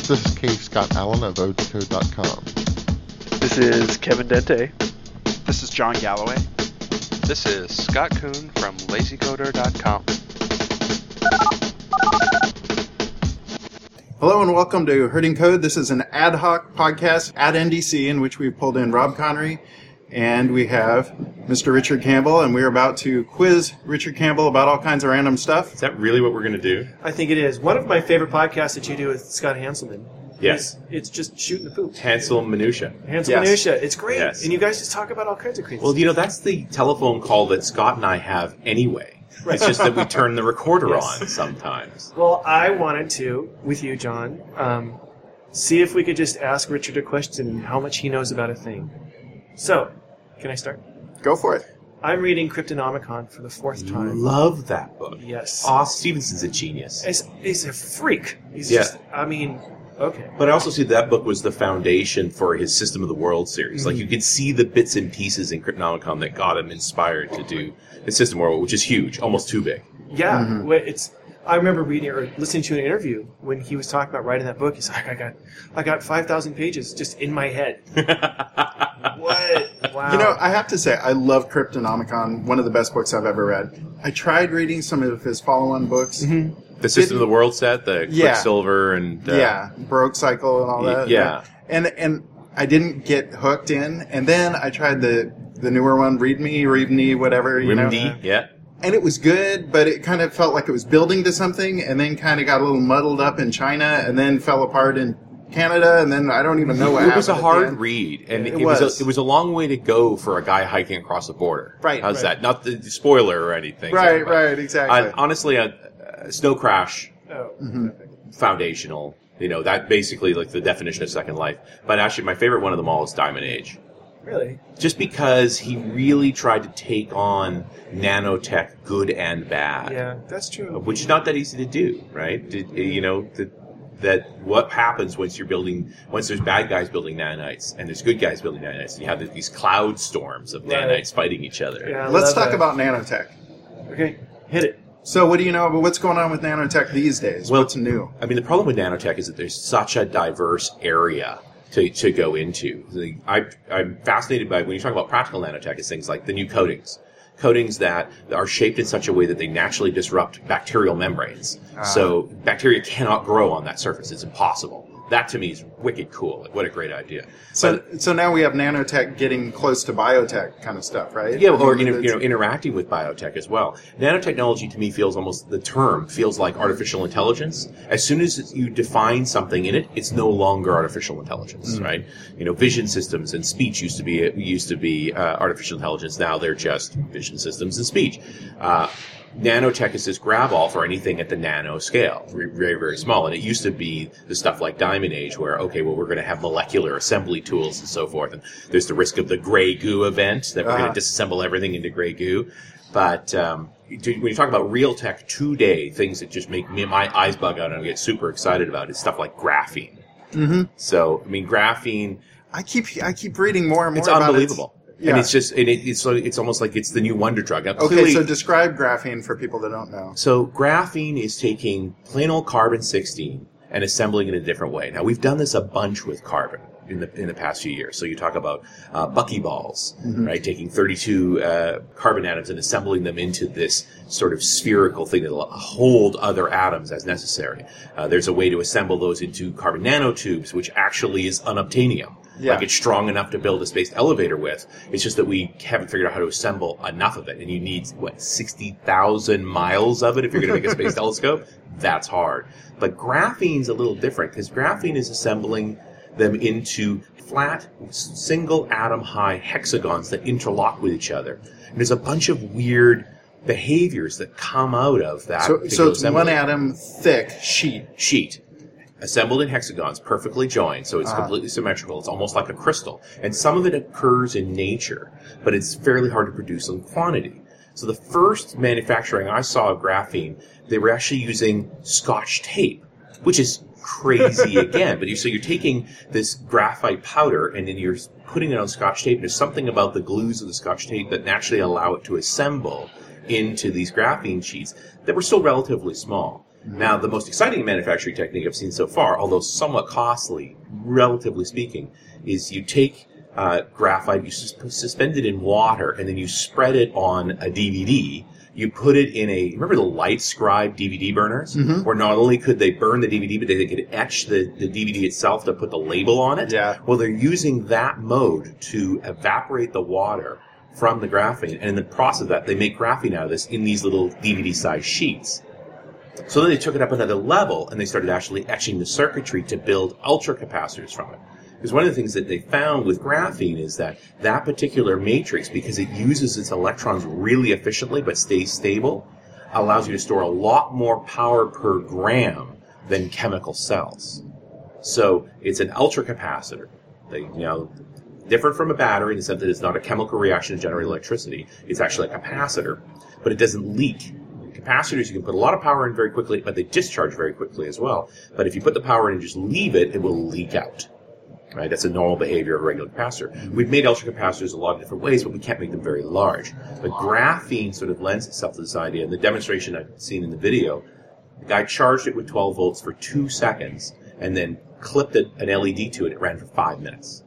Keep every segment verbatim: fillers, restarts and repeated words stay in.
This is K. Scott Allen of O Decode dot com. This is Kevin Dente. This is John Galloway. This is Scott Kuhn from Lazy Coder dot com. Hello and welcome to Herding Code. This is an ad hoc podcast at N D C in which we've pulled in Rob Connery and we have Mister Richard Campbell, and we're about to quiz Richard Campbell about all kinds of random stuff. Is that really what we're going to do? I think it is. One of my favorite podcasts that you do with Scott Hanselman. Yes. It's, it's just shooting the poop. Hansel Minutia. Hansel Yes. Minutia. It's great. Yes. And you guys just talk about all kinds of crazy Well, stuff. you know, that's the telephone call that Scott and I have anyway. Right. It's just that we turn the recorder Yes. on sometimes. Well, I wanted to, with you, John, um, see if we could just ask Richard a question, how much he knows about a thing. So, can I start? Go for it. I'm reading Cryptonomicon for the fourth time. Love that book. Yes. Aw, Stevenson's a genius. He's, he's a freak. He's Yeah. just, I mean, okay. But I also see that book was the foundation for his System of the World series. Mm-hmm. Like, you could see the bits and pieces in Cryptonomicon that got him inspired to do the System of the World, which is huge, almost too big. Yeah, Mm-hmm. well, it's. I remember reading or listening to an interview when he was talking about writing that book. He's like, I got, I got five thousand pages just in my head. What? Wow. You know, I have to say, I love Cryptonomicon, one of the best books I've ever read. I tried reading some of his follow-on books. Mm-hmm. The System of the World set, the Yeah. Quicksilver and... Uh, Yeah, Baroque Cycle and all Y- that. yeah. And and I didn't get hooked in. And then I tried the, the newer one, Read Me, Read Me, whatever. You know. Rimdi, yeah. And it was good, but it kind of felt like it was building to something, and then kind of got a little muddled up in China, and then fell apart in Canada, and then I don't even know what happened. It was a at the hard end. read, and It it, was. was. a, it was a long way to go for a guy hiking across the border. Right, How's right. that? Not the the spoiler or anything. Right, but, right, exactly. uh, honestly, a, a Snow Crash, Oh, Mm-hmm. foundational. You know, that basically like the definition of Second Life. But actually, my favorite one of them all is Diamond Age. really? Just because he really tried to take on nanotech, good and bad. Yeah, that's true. Which is not that easy to do, right? Did, you know, the, that what happens once you're building, once there's bad guys building nanites and there's good guys building nanites, and you have these cloud storms of Right. nanites fighting each other. Yeah, I Let's love talk that. about nanotech. Okay, hit it. So what do you know about what's going on with nanotech these days? Well, what's new? I mean, the problem with nanotech is that there's such a diverse area to, to go into. The- I, I'm fascinated by, when you talk about practical nanotech, it's things like the new coatings. Coatings that are shaped in such a way that they naturally disrupt bacterial membranes. So bacteria cannot grow on that surface. It's impossible. That to me is wicked cool. Like, what a great idea. So But- so now we have nanotech getting close to biotech kind of stuff, right? Yeah, I or mean, you know, you it's- know, interacting with biotech as well. Nanotechnology to me feels almost, the term feels like artificial intelligence. As soon as you define something in it, it's no longer artificial intelligence, right? You know, vision systems and speech used to be used to be uh, artificial intelligence. Now they're just vision systems and speech. Uh, Nanotech is this grab-all for anything at the nano scale, very, very, very small. And it used to be the stuff like Diamond Age, where, okay, well, we're going to have molecular assembly tools and so forth. And there's the risk of the gray goo event, that we're Uh-huh. going to disassemble everything into gray goo. But um, when you talk about real tech today, things that just make me, my eyes bug out and I get super excited about is stuff like graphene. Mm-hmm. So, I mean, graphene, I keep I keep reading more and more it's about unbelievable. Yeah. And it's just, and it, it's, like- it's almost like it's the new wonder drug. Now, Okay, clearly- so describe graphene for people that don't know. So graphene is taking plain old carbon sixteen and assembling it in a different way. Now, we've done this a bunch with carbon in the in the past few years. So you talk about uh, buckyballs, right? Taking thirty-two uh, carbon atoms and assembling them into this sort of spherical thing that will hold other atoms as necessary. Uh, there's a way to assemble those into carbon nanotubes, which actually is unobtainium. Yeah. Like, it's strong enough to build a space elevator with. It's just that we haven't figured out how to assemble enough of it. And you need, what, sixty thousand miles of it if you're going to make a space telescope? That's hard. But graphene's a little different, because graphene is assembling them into flat, single atom high hexagons that interlock with each other. And there's a bunch of weird behaviors that come out of that. So, so particular it's assembly. one atom thick sheet. Sheet. Assembled in hexagons, perfectly joined, so it's Ah. completely symmetrical. It's almost like a crystal. And some of it occurs in nature, but it's fairly hard to produce in quantity. So the first manufacturing I saw of graphene, they were actually using Scotch tape, which is crazy again. But you, so you're taking this graphite powder and then you're putting it on Scotch tape. There's something about the glues of the Scotch tape that naturally allow it to assemble into these graphene sheets that were still relatively small. Now, the most exciting manufacturing technique I've seen so far, although somewhat costly, relatively speaking, is you take uh, graphite, you sus- suspend it in water, and then you spread it on a D V D. You put it in a, remember the Light Scribe D V D burners? Mm-hmm. Where not only could they burn the D V D, but they could etch the, the D V D itself to put the label on it. Yeah. Well, they're using that mode to evaporate the water from the graphene. And in the process of that, they make graphene out of this in these little D V D-sized sheets. So then they took it up another level, and they started actually etching the circuitry to build ultracapacitors from it. Because one of the things that they found with graphene is that that particular matrix, because it uses its electrons really efficiently but stays stable, allows you to store a lot more power per gram than chemical cells. So it's an ultracapacitor. They, you know, different from a battery in the sense that it's not a chemical reaction to generate electricity. It's actually a capacitor, but it doesn't leak. Capacitors, you can put a lot of power in very quickly, but they discharge very quickly as well. But if you put the power in and just leave it, it will leak out. Right? That's a normal behavior of a regular capacitor. We've made ultracapacitors a lot of different ways, but we can't make them very large. But graphene sort of lends itself to this idea. And the demonstration I've seen in the video, the guy charged it with twelve volts for two seconds and then clipped it, an L E D to it. It ran for five minutes.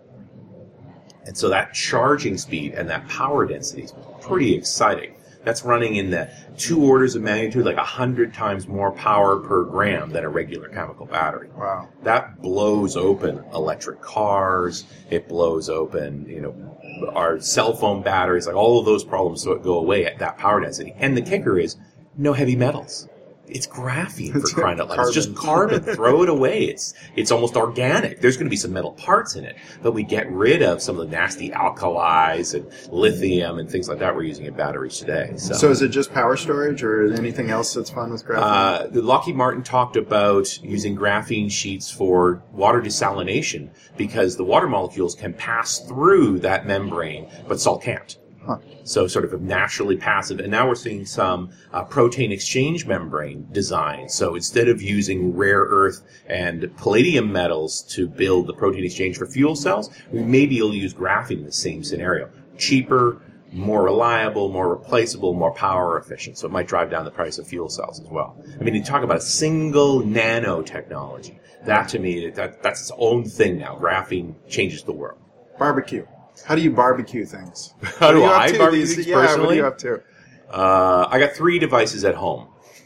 And so that charging speed and that power density is pretty exciting. That's running in the two orders of magnitude, like a hundred times more power per gram than a regular chemical battery. Wow. That blows open electric cars. It blows open, you know, our cell phone batteries, like all of those problems so it go away at that power density. And the kicker is no heavy metals. It's graphene, for crying out loud. It's just carbon. Throw it away. It's it's almost organic. There's going to be some metal parts in it, but we get rid of some of the nasty alkalis and lithium and things like that we're using in batteries today. So, So is it just power storage or anything else that's fun with graphene? uh, the Lockheed Martin talked about using graphene sheets for water desalination because the water molecules can pass through that membrane, but salt can't. Huh. So sort of a naturally passive. And now we're seeing some uh, protein exchange membrane design. So instead of using rare earth and palladium metals to build the protein exchange for fuel cells, we may be able to use graphene in the same scenario. Cheaper, more reliable, more replaceable, more power efficient. So it might drive down the price of fuel cells as well. I mean, you talk about a single nanotechnology. That to me, that, that's its own thing now. Graphene changes the world. Barbecue. How do you barbecue things? How do What are you I up to barbecue these- things yeah, what are personally? you up to? Uh, I got three devices at home.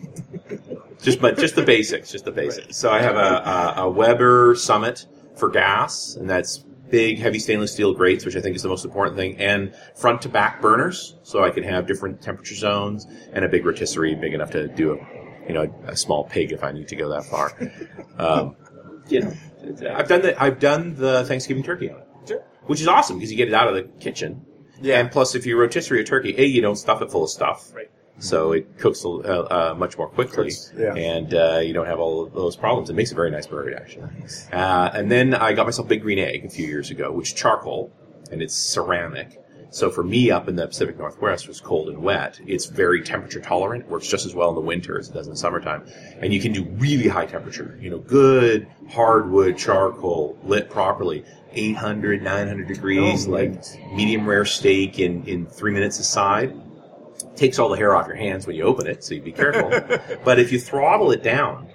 just but just the basics, just the basics. So I have a, a, a Weber Summit for gas, and that's big, heavy stainless steel grates, which I think is the most important thing, and front to back burners, so I can have different temperature zones, and a big rotisserie big enough to do a, you know, a small pig if I need to go that far. Um, you know, I've done the I've done the Thanksgiving turkey on it. Sure. Which is awesome because you get it out of the kitchen. Yeah. And plus, if you rotisserie a turkey, A, you don't stuff it full of stuff. Right. So it cooks uh, uh, much more quickly. Cooks, yeah. And uh, you don't have all of those problems. It makes a very nice bird, actually. Uh, and then I got myself Big Green Egg a few years ago, which is charcoal, and it's ceramic. So for me up in the Pacific Northwest, was cold and wet, it's very temperature tolerant. It works just as well in the winter as it does in the summertime. And you can do really high temperature. You know, good hardwood charcoal lit properly. eight hundred, nine hundred degrees, Oh, like nice. medium rare steak in, in three minutes aside. Takes all the hair off your hands when you open it, so you be careful. But if you throttle it down,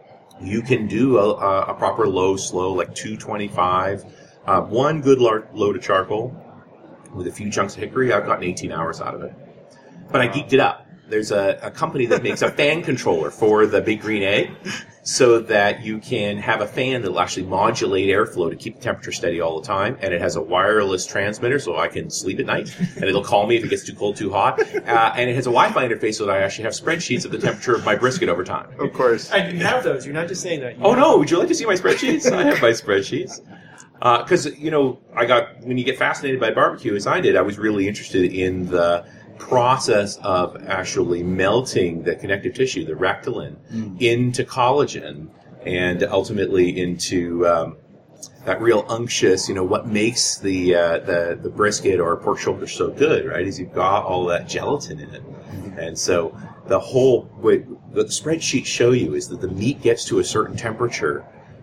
you can do a, a, a proper low, slow, like two twenty-five. Uh, one good lar- load of charcoal with a few chunks of hickory. I've gotten eighteen hours out of it. But I geeked it up. There's a, a company that makes a fan controller for the Big Green Egg so that you can have a fan that will actually modulate airflow to keep the temperature steady all the time. And it has a wireless transmitter so I can sleep at night. And it'll call me if it gets too cold, too hot. Uh, and it has a Wi-Fi interface so that I actually have spreadsheets of the temperature of my brisket over time. Of course. And you have those. You're not just saying that. You Oh, have no. Would you like to see my spreadsheets? I have my spreadsheets. Because, uh, you know, I got, when you get fascinated by barbecue, as I did, I was really interested in the process of actually melting the connective tissue, the rectalin, mm. into collagen and ultimately into um, that real unctuous, you know, what makes the, uh, the the brisket or pork shoulder so good, right, is you've got all that gelatin in it. And so the whole, what the spreadsheets show you is that the meat gets to a certain temperature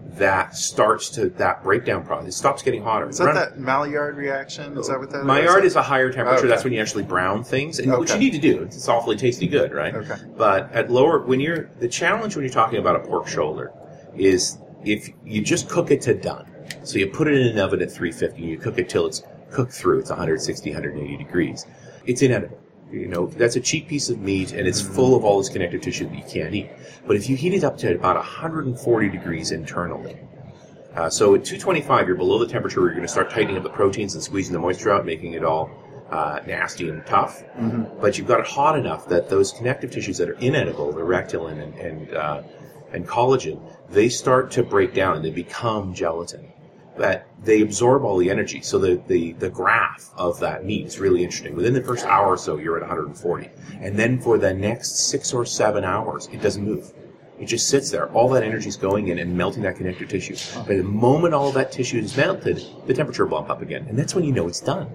that starts to, that breakdown process. It stops getting hotter. Is that that Maillard reaction? Is that what that is? Maillard is a higher temperature. Okay. That's when you actually brown things, and what Okay. you need to do. It's awfully tasty good, right? Okay. But at lower, when you're, the challenge when you're talking about a pork shoulder is if you just cook it to done. So you put it in an oven at three fifty, and you cook it till it's cooked through. It's one sixty, one eighty degrees. It's inedible. You know, that's a cheap piece of meat, and it's full of all this connective tissue that you can't eat. But if you heat it up to about one forty degrees internally, uh, so at two twenty-five, you're below the temperature where you're going to start tightening up the proteins and squeezing the moisture out, making it all uh, nasty and tough. Mm-hmm. But you've got it hot enough that those connective tissues that are inedible, the rectulin and and, uh, and collagen, they start to break down and they become gelatin. That they absorb all the energy. So the, the, the graph of that meat is really interesting. Within the first hour or so, you're at one forty. And then for the next six or seven hours, it doesn't move. It just sits there. All that energy is going in and melting that connective tissue. But the moment all that tissue is melted, the temperature will bump up again. And that's when you know it's done.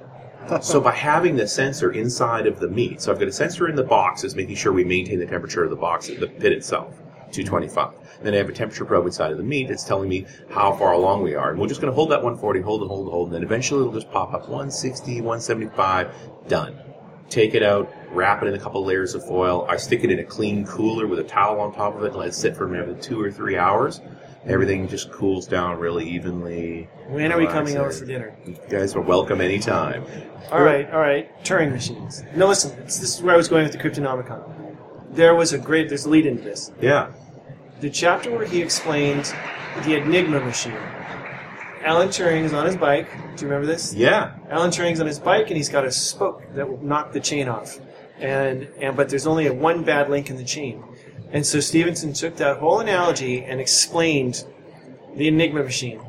So by having the sensor inside of the meat, so I've got a sensor in the box that's making sure we maintain the temperature of the box, the pit itself, two twenty-five. Then I have a temperature probe inside of the meat that's telling me how far along we are. And we're just going to hold that one forty, hold it, hold it, hold it, and then eventually it'll just pop up one sixty, one seventy-five, done. Take it out, wrap it in a couple layers of foil. I stick it in a clean cooler with a towel on top of it and let it sit for maybe two or three hours. Everything just cools down really evenly. When are we coming over for dinner? You guys are welcome anytime. All right, all right. Turing machines. No, listen. This is where I was going with the Cryptonomicon. There was a great. There's a lead into this. Yeah. The chapter where he explained the Enigma machine. Alan Turing is on his bike. Do you remember this? Yeah. Alan Turing's on his bike, and he's got a spoke that will knock the chain off. And and but there's only a one bad link in the chain. And so Stevenson took that whole analogy and explained the Enigma machine.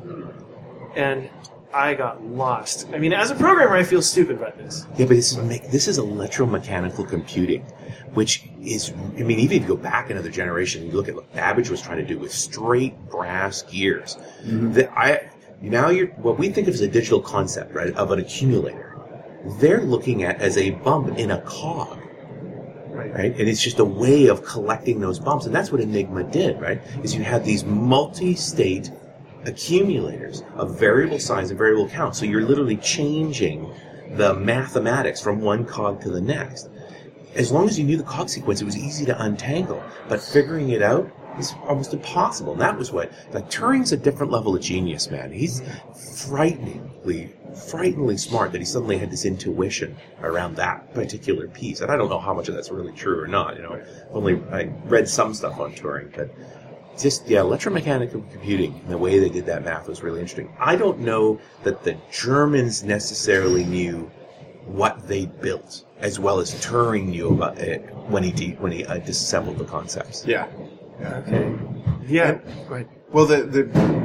And I got lost. I mean, as a programmer, I feel stupid about this. Yeah, but this is this is electromechanical computing, which is, I mean, even if you go back another generation, you look at what Babbage was trying to do with straight brass gears. Mm-hmm. The, I now you're what we think of as a digital concept, right, of an accumulator. They're looking at as a bump in a cog. Right. right. And it's just a way of collecting those bumps. And that's what Enigma did, right? Is you had these multi-state accumulators of variable size and variable count. So you're literally changing the mathematics from one cog to the next. As long as you knew the cog sequence, it was easy to untangle. But figuring it out is almost impossible. And that was what, like, Turing's a different level of genius, man. He's frighteningly frighteningly smart that he suddenly had this intuition around that particular piece. And I don't know how much of that's really true or not. You know, only I read some stuff on Turing, but just, yeah, electromechanical computing and the way they did that math was really interesting. I don't know that the Germans necessarily knew what they built as well as Turing knew about it when he de- when he uh, disassembled the concepts. Yeah. Okay. Yeah. Go ahead. Well, the the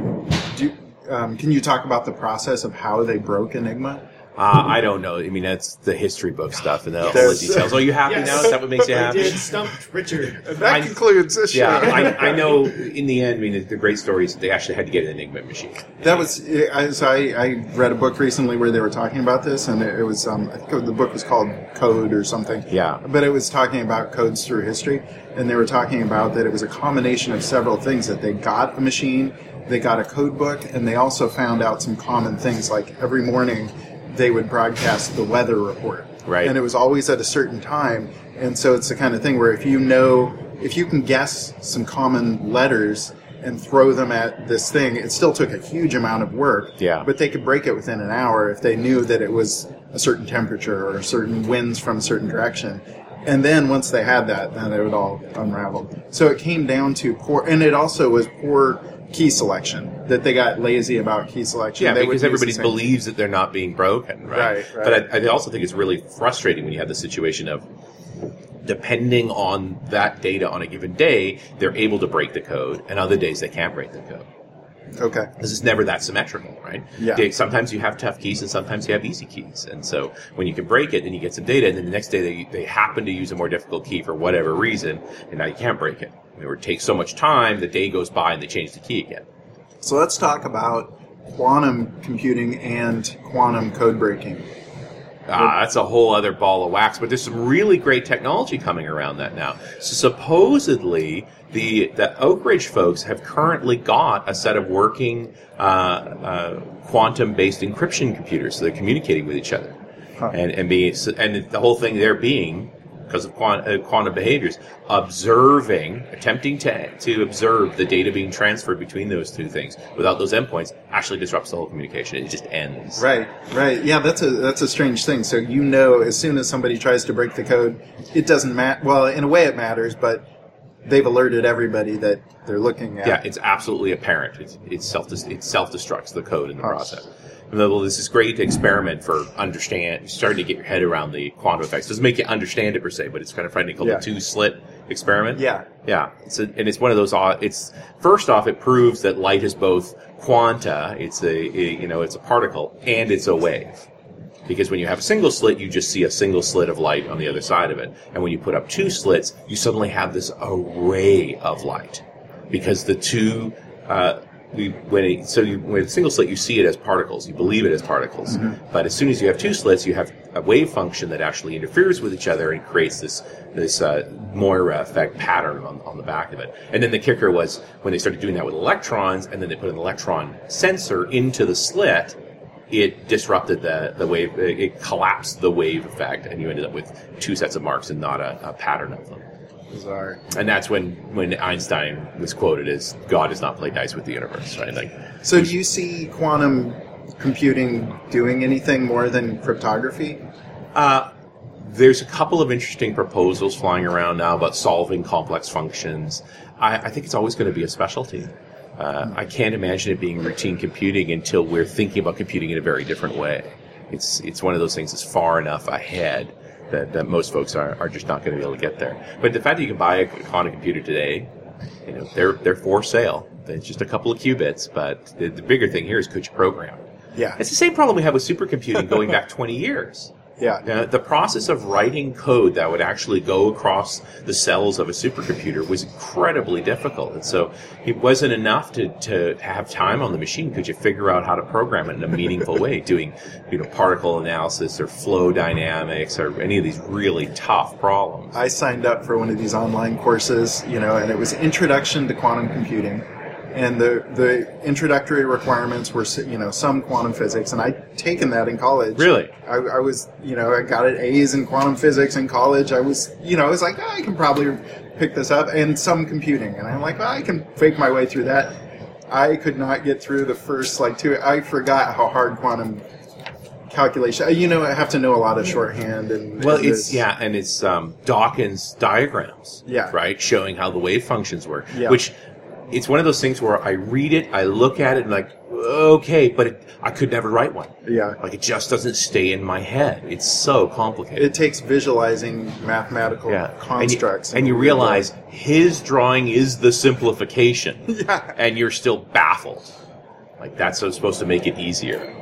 do you, um, can you talk about the process of how they broke Enigma? Uh, I don't know. I mean, that's the history book stuff and the, all the There's- details. Are you happy Yes. now? Is that what makes you We happy? did stumped Richard. That I- concludes this Yeah, show. I, I know. In the end, I mean, the, the great story is that they actually had to get an Enigma machine. That was I, so I, I read a book recently where they were talking about this, and it, it was um, I think the book was called Code or something. Yeah. But it was talking about codes through history, and they were talking about that it was a combination of several things. That they got a machine, they got a code book, and they also found out some common things. Like every morning, they would broadcast the weather report, Right. and it was always at a certain time. And so it's the kind of thing where if you know, if you can guess some common letters and throw them at this thing, it still took a huge amount of work. Yeah. But they could break it within an hour if they knew that it was a certain temperature or certain winds from a certain direction. And then once they had that, then it would all unravel. So it came down to poor, and it also was poor key selection, that they got lazy about key selection. Yeah, They would because use everybody the same- believes that they're not being broken, right? Right, right. But I, I also think it's really frustrating when you have the situation of, depending on that data on a given day, they're able to break the code, and other days they can't break the code. Okay. This is never that symmetrical, right? Yeah. They- Sometimes you have tough keys and sometimes you have easy keys. And so when you can break it, then you get some data, and then the next day they, they happen to use a more difficult key for whatever reason, and now you can't break it. Or it takes so much time, the day goes by and they change the key again. So let's talk about quantum computing and quantum code breaking. Ah, that's a whole other ball of wax. But there's some really great technology coming around that now. So supposedly, the the Oak Ridge folks have currently got a set of working uh, uh, quantum-based encryption computers. So they're communicating with each other, huh. and and being and the whole thing there being, because of quant, uh, quantum behaviors, observing, attempting to to observe the data being transferred between those two things without those endpoints actually disrupts the whole communication. It just ends. Right, right. Yeah, that's a that's a strange thing. So you know, as soon as somebody tries to break the code, it doesn't matter. Well, in a way, it matters, but they've alerted everybody that they're looking at. Yeah, it's absolutely apparent. It's it's self it self destructs the code in the Huh. process. Well, this is great experiment for understand, starting to get your head around the quantum effects. It doesn't make you understand it per se, but it's kind of frightening called Yeah. the two-slit experiment. Yeah. Yeah. It's a, and it's one of those, odd- it's, first off, it proves that light is both quanta, it's a, a, you know, it's a particle, and it's a wave. Because when you have a single slit, you just see a single slit of light on the other side of it. And when you put up two slits, you suddenly have this array of light. Because the two, uh, We, when it, so you, with a single slit, you see it as particles. You believe it as particles. Mm-hmm. But as soon as you have two slits, you have a wave function that actually interferes with each other and creates this this uh, Moira effect pattern on, on the back of it. And then the kicker was when they started doing that with electrons, and then they put an electron sensor into the slit, it disrupted the, the wave. It collapsed the wave effect, and you ended up with two sets of marks and not a, a pattern of them. Bizarre. And that's when, when Einstein was quoted as God does not play dice with the universe, right? Like, So do you see quantum computing doing anything more than cryptography? uh, there's a couple of interesting proposals flying around now about solving complex functions. I, I think it's always going to be a specialty. Uh, I can't imagine it being routine computing until we're thinking about computing in a very different way. It's it's one of those things that's far enough ahead that, that most folks are, are just not going to be able to get there. But the fact that you can buy a quantum computer today, you know, they're they're for sale. It's just a couple of qubits, but the, the bigger thing here is could you program it? Yeah. It's the same problem we have with supercomputing going back twenty years. Yeah. Now, the process of writing code that would actually go across the cells of a supercomputer was incredibly difficult. And so it wasn't enough to, to have time on the machine. Could you figure out how to program it in a meaningful way, doing, you know, particle analysis or flow dynamics or any of these really tough problems? I signed up for one of these online courses, you know, and it was Introduction to Quantum Computing. And the, the introductory requirements were, you know, some quantum physics, and I'd taken that in college. Really? I, I was, you know, I got an A's in quantum physics in college. I was, you know, I was like, oh, I can probably pick this up, and some computing. And I'm like, well, I can fake my way through that. I could not get through the first, like, two. I forgot how hard quantum calculation. You know, I have to know a lot of shorthand. and Well, and it's, this. yeah, and it's um, Dawkins diagrams, Yeah. right, showing how the wave functions work, Yeah. which it's one of those things where I read it, I look at it, and like, okay, but it, I could never write one. Yeah. Like, it just doesn't stay in my head. It's so complicated. It takes visualizing mathematical yeah. constructs. And you, and you realize his drawing is the simplification. Yeah. And you're still baffled. Like, that's what's supposed to make it easier.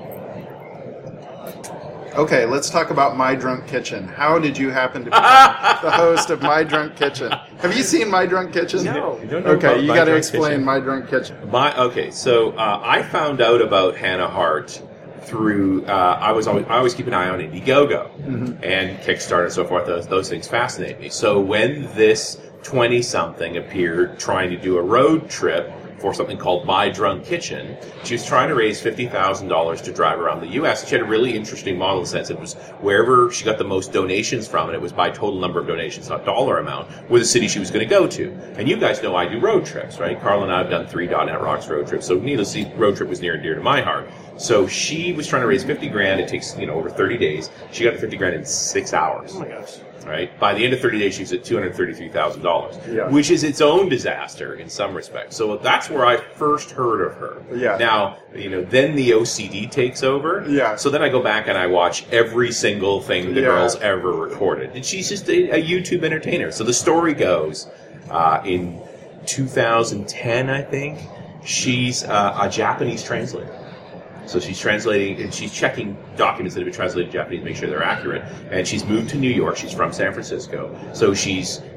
Okay, let's talk about My Drunk Kitchen. How did you happen to become the host of My Drunk Kitchen? Have you seen My Drunk Kitchen? No. You don't know Okay, about you My got to Drunk explain Kitchen? My Drunk Kitchen. My okay, so uh, I found out about Hannah Hart through uh, I was always I always keep an eye on Indiegogo Mm-hmm. and Kickstarter and so forth. Those, those things fascinate me. So when this twenty-something appeared trying to do a road trip for something called My Drunk Kitchen, she was trying to raise fifty thousand dollars to drive around the U S She had a really interesting model in the sense it was wherever she got the most donations from, and it was by total number of donations, not dollar amount, were the city she was going to go to. And you guys know I do road trips, right? Carl and I have done three .dot net Rocks road trips, so needless to say, road trip was near and dear to my heart. So she was trying to raise fifty grand. It takes, you know, over thirty days. She got the fifty grand in six hours. Oh my gosh. Right? By the end of thirty days, she was at two hundred thirty-three thousand dollars, Yeah. which is its own disaster in some respects. So that's where I first heard of her. Yeah. Now, you know, then the O C D takes over. Yeah. So then I go back and I watch every single thing the Yeah. girl's ever recorded. And she's just a, a YouTube entertainer. So the story goes, uh, in two thousand ten, I think, she's uh, a Japanese translator. So she's translating, and she's checking documents that have been translated to Japanese to make sure they're accurate. And she's moved to New York. She's from San Francisco. So she's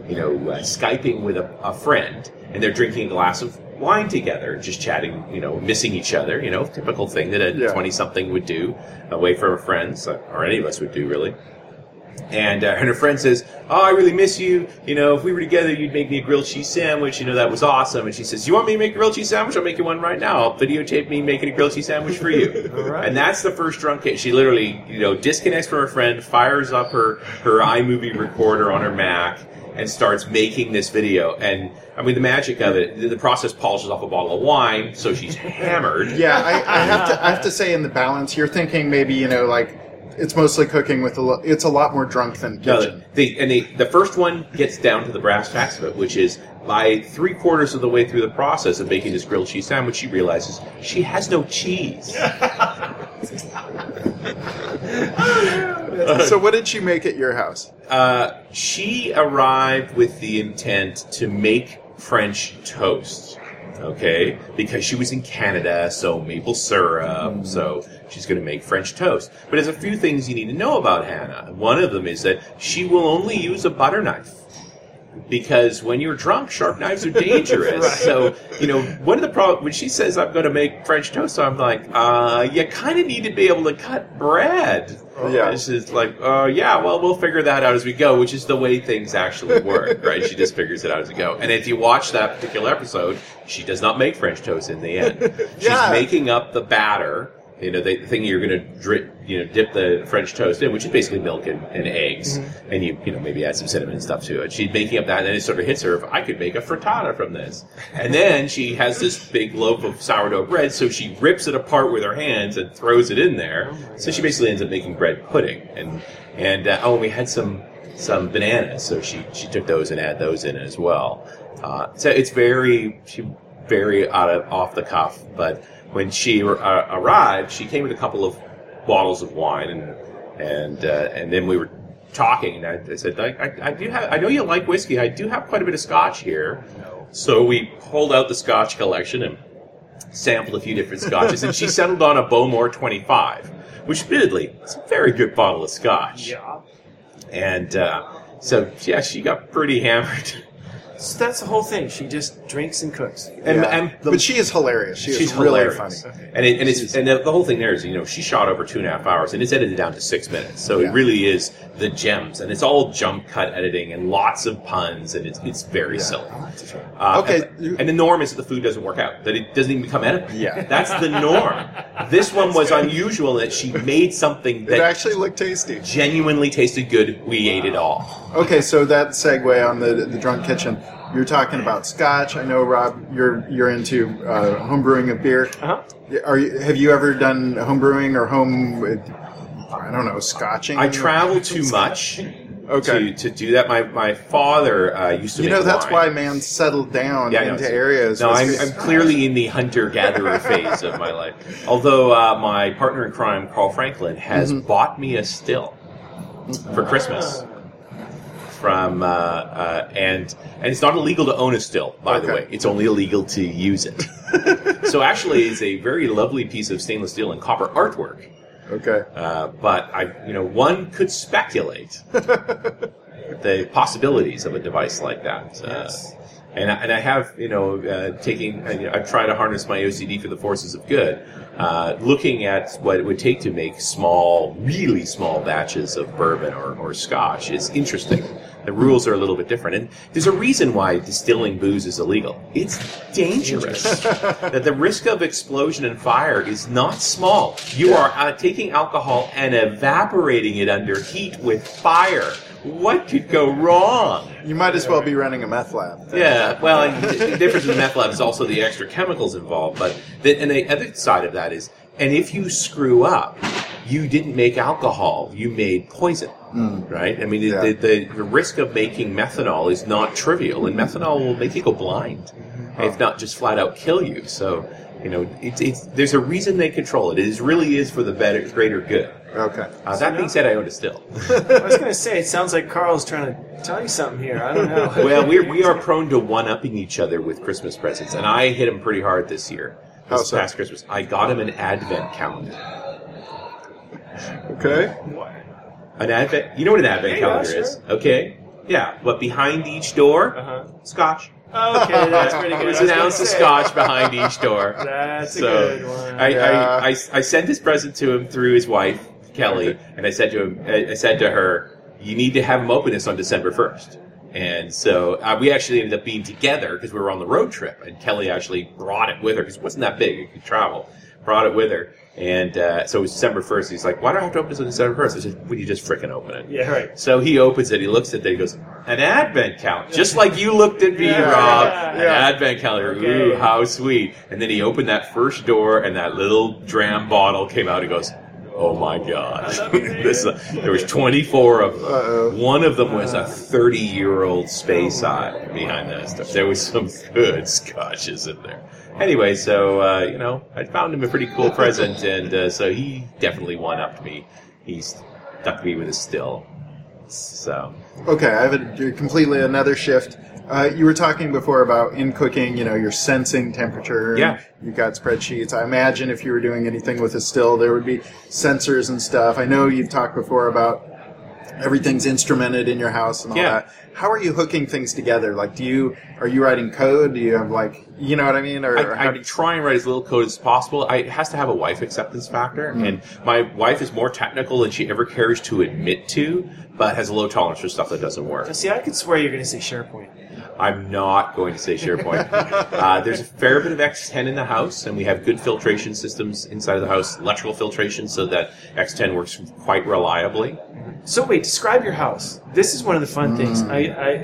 you know, uh, Skyping with a, a friend, and they're drinking a glass of wine together, just chatting, you know, missing each other, you know, typical thing that a twenty-something would do away from her friends, or any of us would do, really. And, uh, and her friend says, oh, I really miss you. You know, if we were together, you'd make me a grilled cheese sandwich. You know, that was awesome. And she says, you want me to make a grilled cheese sandwich? I'll make you one right now. I'll videotape me making a grilled cheese sandwich for you. All right. And that's the first drunk hit. She literally, you know, disconnects from her friend, fires up her, her iMovie recorder on her Mac, and starts making this video. And, I mean, the magic of it, the process polishes off a bottle of wine, so she's hammered. Yeah, I, I have to I have to say in the balance, you're thinking maybe, you know, like, it's mostly cooking with a lo- it's a lot more drunk than kitchen. No, the, and the, the first one gets down to the brass tacks of it, which is by three quarters of the way through the process of making this grilled cheese sandwich, she realizes she has no cheese. So what did she make at your house? Uh, she arrived with the intent to make French toast. Okay, because she was in Canada, so maple syrup, mm. so she's going to make French toast. But there's a few things you need to know about Hannah. One of them is that she will only use a butter knife. Because when you're drunk, sharp knives are dangerous. Right. So, you know, one of the problems, when she says I'm going to make French toast, I'm like, uh, you kind of need to be able to cut bread. Yeah. This is like, uh, yeah, well, we'll figure that out as we go, which is the way things actually work, right? She just figures it out as we go. And if you watch that particular episode, she does not make French toast in the end. She's yeah. making up the batter. You know, the, the thing you're going to drip, you know, dip the French toast in, which is basically milk and, and eggs, mm-hmm. and you, you know, maybe add some cinnamon and stuff to it. She's making up that, and then it sort of hits her, if I could make a frittata from this. And then she has this big loaf of sourdough bread, so she rips it apart with her hands and throws it in there. Oh so she basically ends up making bread pudding. And, and uh, oh, and we had some, some bananas, so she, she took those and added those in as well. Uh, so it's very, she, very out of, off the cuff, but when she uh, arrived, she came with a couple of bottles of wine, and and uh, and then we were talking, and I, I said, I, I, I do have, I know you like whiskey. I do have quite a bit of scotch here. So we pulled out the scotch collection and sampled a few different scotches, and she settled on a Bowmore twenty-five, which admittedly is a very good bottle of scotch. Yeah. And uh, so yeah, she got pretty hammered. So that's the whole thing. She just drinks and cooks. And, yeah. and the, but she is hilarious. She she's is really hilarious. funny. Okay. And it, and it's and the, the whole thing there is, you know, she shot over two and a half hours, and it's edited down to six minutes. So yeah. it really is the gems, and it's all jump cut editing and lots of puns, and it's it's very yeah. silly. Uh, okay. And, and the norm is that the food doesn't work out, that it doesn't even become edible. Yeah. That's the norm. This one was unusual in that she made something that it actually looked tasty. Genuinely tasted good. We ate it all. Okay, so that segue on the the drunk kitchen. You're talking about scotch. I know, Rob, you're you're into uh, home brewing of beer. Uh-huh. Are you, have you ever done home brewing or home, I don't know, scotching? I travel too much okay. to, to do that. My my father uh, used to You make know, that's wine. why man settled down Yeah, into no, areas. No, with- I'm, I'm clearly in the hunter-gatherer phase of my life. Although uh, my partner in crime, Carl Franklin, has Mm-hmm. bought me a still for Christmas. From uh, uh, and and it's not illegal to own a still, by Okay. the way. It's only illegal to use it. So actually, it's a very lovely piece of stainless steel and copper artwork. Okay. Uh, but I, you know, one could speculate the possibilities of a device like that. Uh, Yes. And I, and I have, you know, uh, taking, you know, I've tried to harness my O C D for the forces of good, uh, looking at what it would take to make small, really small batches of bourbon or, or scotch is interesting. The rules are a little bit different. And there's a reason why distilling booze is illegal. It's dangerous. That the risk of explosion and fire is not small. You are uh, taking alcohol and evaporating it under heat with fire. What could go wrong? You might as well be running a meth lab. Yeah, well, and the difference with meth lab is also the extra chemicals involved. But the, and the other side of that is, and if you screw up, you didn't make alcohol; you made poison, Mm. right? I mean, Yeah. the, the the risk of making methanol is not trivial, and methanol will make you go blind, if not just flat out kill you. So, you know, it's it's there's a reason they control it. It is, really is for the better, greater good. Okay. Uh, that being said, I own it still. I was going to say, it sounds like Carl's trying to tell you something here. I don't know. Well, we we are prone to one-upping each other with Christmas presents, and I hit him pretty hard this year. How This so? past Christmas, I got him an advent calendar. Okay. An advent, you know what an advent Yeah, calendar sure. is, okay? Yeah, but behind each door, Uh-huh. scotch. Okay, that's pretty good. There's I was an gonna ounce of say. scotch behind each door. That's a So, good one. I, Yeah. I, I, I sent this present to him through his wife, Kelly, and I said to him, I, I said to her, you need to have him open this on December first. And so uh, we actually ended up being together because we were on the road trip, and Kelly actually brought it with her because it wasn't that big; it could travel. Brought it with her, and uh, so it was December first. He's like, "Why do I have to open this on December first?" I said, "Would you just frickin' open it?" Yeah, right. So he opens it. He looks at it. He goes, "An advent calendar," just like you looked at me, Yeah, Rob. yeah, An yeah. advent calendar. Okay. Ooh, how sweet! And then he opened that first door, and that little dram bottle came out. He goes, "Oh my God!" this, uh, there was twenty-four of them. Uh-oh. One of them was a thirty-year-old space eye behind that stuff. There was some good scotches in there. Anyway, so, uh, you know, I found him a pretty cool present, and uh, so he definitely one-upped me. He stuck me with a still. So, Okay, I have a completely another shift. Uh, you were talking before about in cooking, you know, you're sensing temperature. and Yeah. You've got spreadsheets. I imagine if you were doing anything with a still, there would be sensors and stuff. I know you've talked before about everything's instrumented in your house and all Yeah. that. How are you hooking things together? Like, do you, are you writing code? Do you have like, you know what I mean? Or, or I, how I do you, try and write as little code as possible. I, it has to have a wife acceptance factor, and my wife is more technical than she ever cares to admit to, but has a low tolerance for stuff that doesn't work. Now, see, I could swear you're going to say SharePoint. I'm not going to say SharePoint. uh, there's a fair bit of X ten in the house, and we have good filtration systems inside of the house, electrical filtration, so that X ten works quite reliably. So wait, describe your house. This is one of the fun things. I,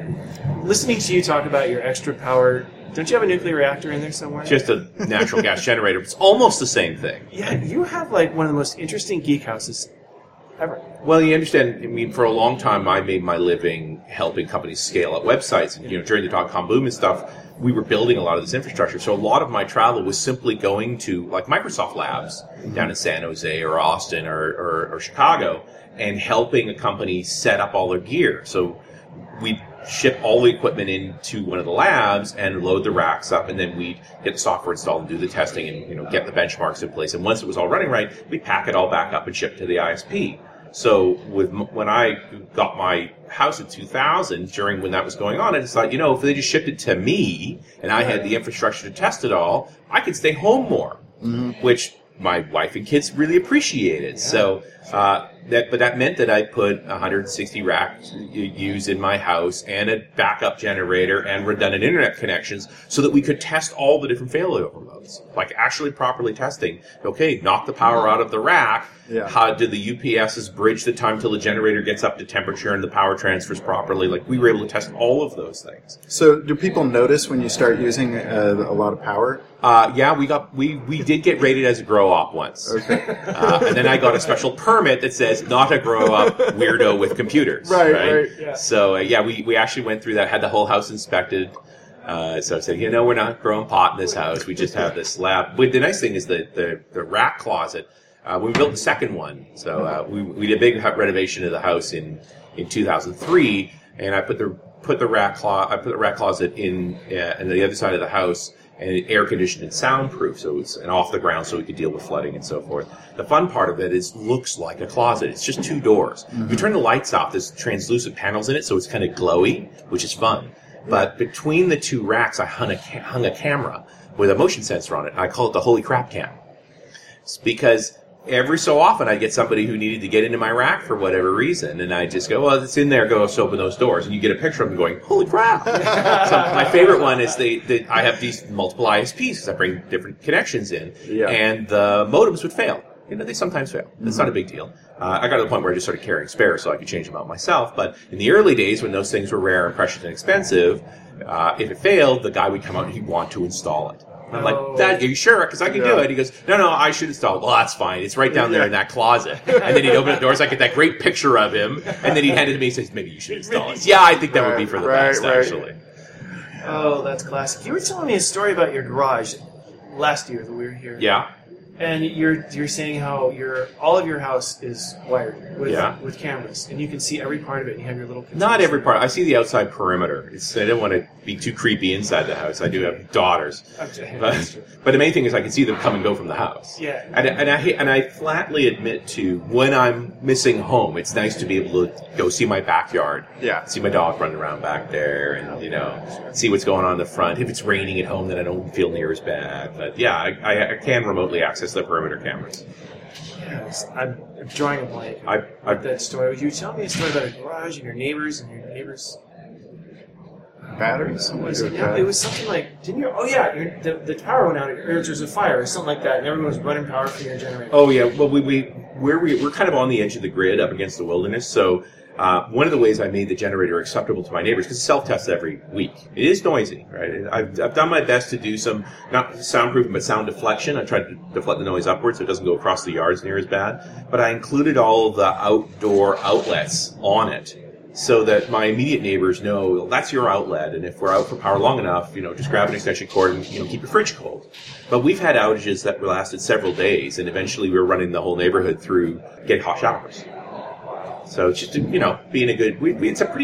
I, listening to you talk about your extra power. Don't you have a nuclear reactor in there somewhere? Just a natural gas generator. It's almost the same thing. Yeah, you have like one of the most interesting geek houses ever. Well, you understand, I mean, for a long time, I made my living helping companies scale up websites. And, you know, during the dot-com boom and stuff, we were building a lot of this infrastructure. So a lot of my travel was simply going to, like, Microsoft Labs down in San Jose or Austin or, or, or Chicago and helping a company set up all their gear. So we'd ship all the equipment into one of the labs and load the racks up, and then we'd get the software installed and do the testing and, you know, get the benchmarks in place. And once it was all running right, we'd pack it all back up and ship to the I S P. So with when I got my house in two thousand, during when that was going on, I just thought, you know, if they just shipped it to me and I had the infrastructure to test it all, I could stay home more, mm-hmm. which my wife and kids really appreciated. Yeah. So uh, that, but that meant that I put one hundred sixty racks used in my house and a backup generator and redundant internet connections so that we could test all the different failover modes, like actually properly testing. Okay, knock the power out of the rack. Yeah. How do the U P Ss bridge the time till the generator gets up to temperature and the power transfers properly? Like, we were able to test all of those things. So do people notice when you start using uh, a lot of power? Uh, yeah, we got we, we did get rated as a grow op once. Okay. Uh, and then I got a special permit that says not a grow up weirdo with computers. Right, right. Yeah. So uh, yeah, we, we actually went through that, had the whole house inspected. Uh, so I said, you know, we're not growing pot in this house. We just have this lab. But the nice thing is that the, the rack closet, uh, we built the second one. So uh, we we did a big renovation of the house in, in two thousand three, and I put the put the rack clo- I put the rack closet in uh, on the other side of the house, and it air conditioned and soundproof, so it's and off the ground, so we could deal with flooding and so forth. The fun part of it is looks like a closet. It's just two doors. Mm-hmm. If you turn the lights off, there's translucent panels in it, so it's kind of glowy, which is fun. But between the two racks, I hung a, ca- hung a camera with a motion sensor on it. I call it the Holy Crap Cam. It's because every so often I get somebody who needed to get into my rack for whatever reason, and I just go, well, it's in there, go so open those doors. And you get a picture of them going, holy crap. So my favorite one is they, they, I have these multiple I S Ps because I bring different connections in, Yeah. and the modems would fail. You know, they sometimes fail. It's not a big deal. Uh, I got to the point where I just started carrying spares so I could change them out myself. But in the early days, when those things were rare and precious and expensive, uh, if it failed, the guy would come out and he'd want to install it. I'm like, Dad, are you sure? Because I can Yeah. do it. He goes, no, no, I should install it. Well, that's fine. It's right down there in that closet. And then he'd open the doors. I get that great picture of him. And then he'd hand it to me and says, maybe you should install it. Yeah, I think that would be for the Right, best, right. actually. Oh, that's classic. You were telling me a story about your garage last year that we were here. Yeah. And you're you're saying how your all of your house is wired with Yeah. with cameras, and you can see every part of it. And you have your little pictures. Not every part. I see the outside perimeter. It's, I don't want to be too creepy inside the house. I do have daughters, Okay. but, but the main thing is I can see them come and go from the house. Yeah. And, and I and I flatly admit to when I'm missing home, it's nice to be able to go see my backyard. Yeah. See my dog running around back there, and you know, see what's going on in the front. If it's raining at home, then I don't feel near as bad. But yeah, I, I, I can remotely access the perimeter cameras. Yes, I'm drawing a blank. I, I That story. Would you tell me a story about a garage and your neighbors and your neighbors? Batteries? Something to Was do it, with no, that. it was something like, didn't you? Oh yeah, your, the the power went out, or there was a fire, or something like that, and everyone was running power from your generator. Oh yeah, well we we where we we're kind of on the edge of the grid, up against the wilderness. So uh, one of the ways I made the generator acceptable to my neighbors, because it self-tests every week. It is noisy, right? I've I've done my best to do some not soundproofing but sound deflection. I tried to deflect the noise upwards so it doesn't go across the yards near as bad. But I included all of the outdoor outlets on it, so that my immediate neighbors know, well, that's your outlet, and if we're out for power long enough, you know, just grab an extension cord and, you know, keep your fridge cold. But we've had outages that lasted several days, and eventually we were running the whole neighborhood through getting hot showers. So it's just, you know, being a good, we, we, it's a pretty,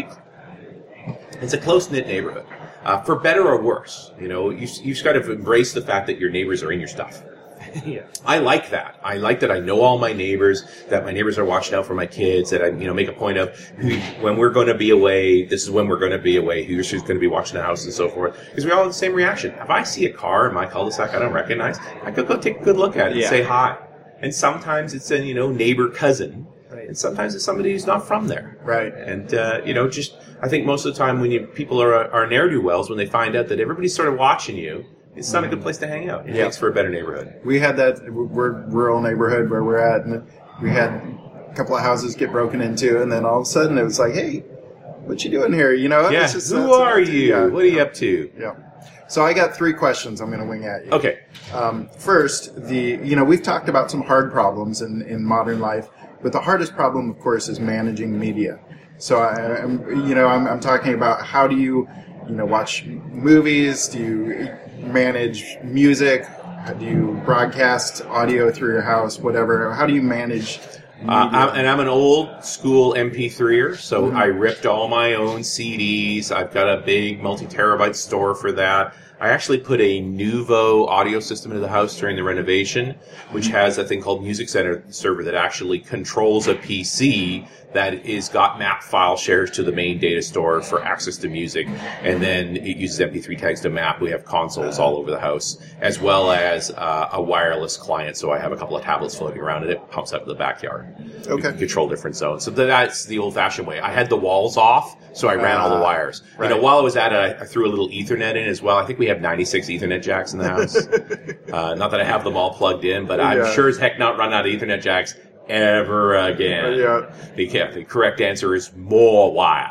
it's a close-knit neighborhood. Uh, for better or worse, you know, you, you just got to embrace the fact that your neighbors are in your stuff. Yeah. I like that. I like that I know all my neighbors, that my neighbors are watching out for my kids, that I, you know, make a point of who, when we're going to be away, this is when we're going to be away, who's who's going to be watching the house and so forth. Because we all have the same reaction. If I see a car in my cul-de-sac I don't recognize, I could go take a good look at it Yeah. and say hi. And sometimes it's a, you know, neighbor cousin. Right. And sometimes it's somebody who's not from there. Right. And, uh, you know, just, I think most of the time when you, people are, are ne'er-do-wells, when they find out that everybody's sort of watching you, it's not a good place to hang out. It Yeah. makes for a better neighborhood. We had that, we're rural neighborhood where we're at, and we had a couple of houses get broken into, and then all of a sudden it was like, hey, what you doing here? You know? Yeah, it's just- who that's- are you? Yeah. What are you up to? Yeah. So I got three questions I'm going to wing at you. Okay. Um, first, the you know we've talked about some hard problems in, in modern life, but the hardest problem, of course, is managing media. So I, I'm you know I'm, I'm talking about how do you you know watch movies? Do you manage music? How do you broadcast audio through your house? Whatever. How do you manage? Media? Uh, I'm, and I'm an old school M P three-er, so Mm-hmm. I ripped all my own C Ds. I've got a big multi-terabyte store for that. I actually put a Nuvo audio system into the house during the renovation, which has a thing called Music Center server that actually controls a P C that is got map file shares to the main data store for access to music, and then it uses M P three tags to map. We have consoles all over the house, as well as uh, a wireless client, so I have a couple of tablets floating around, and it pumps out to the backyard. You Okay. can control different zones. So that's the old-fashioned way. I had the walls off, so I ran all the Ah, wires. right. You know, while I was at it, I, I threw a little Ethernet in as well. I think we have ninety-six Ethernet jacks in the house. uh, not that I have them all plugged in, but I'm Yeah. sure as heck not run out of Ethernet jacks ever again. Yeah. The, yeah, the correct answer is more wire.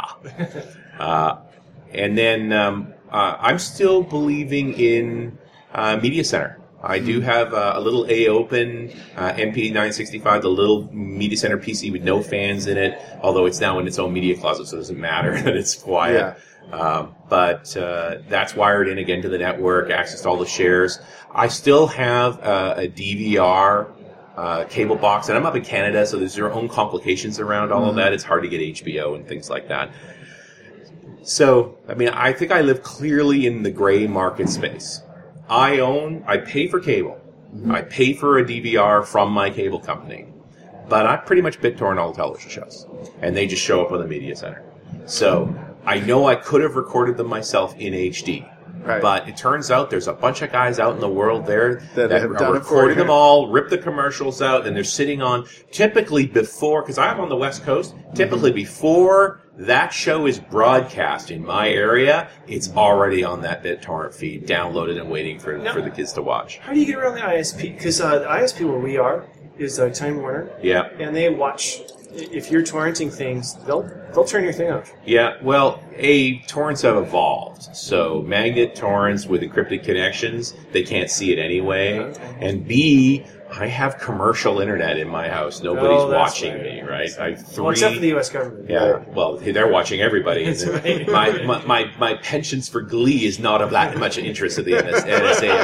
uh, and then um, uh, I'm still believing in uh, Media Center. I do have uh, a little A-Open uh, M P nine sixty-five, the little Media Center P C with no fans in it, although it's now in its own media closet, so it doesn't matter that it's quiet. Um, but uh, that's wired in again to the network, access to all the shares. I still have uh, a D V R uh, cable box, and I'm up in Canada, so there's their own complications around all of that. It's hard to get H B O and things like that. So, I mean, I think I live clearly in the gray market space. I own, I pay for cable. I pay for a D V R from my cable company. But I pretty much BitTorrent all the television shows. And they just show up on the Media Center. So, I know I could have recorded them myself in H D. Right. But it turns out there's a bunch of guys out in the world there That that, have are done it for recording you. them all, rip the commercials out, and they're sitting on, typically before, because I'm on the West Coast, typically before that show is broadcast in my area, it's already on that BitTorrent feed, downloaded and waiting for, No. for the kids to watch. How do you get around the I S P? Because uh, the I S P where we are is uh, Time Warner, Yeah. and they watch. If you're torrenting things, they'll they'll turn your thing off. Yeah, well, A, torrents have evolved. So magnet torrents with encrypted connections, they can't see it anyway. Okay. And B, I have commercial internet in my house. Nobody's Oh, that's watching right. me, right? I have three. Well, except for the U S government. Yeah, well, they're watching everybody. That's right. my, my, my, my pensions for Glee is not of that much interest to the N S A, I think.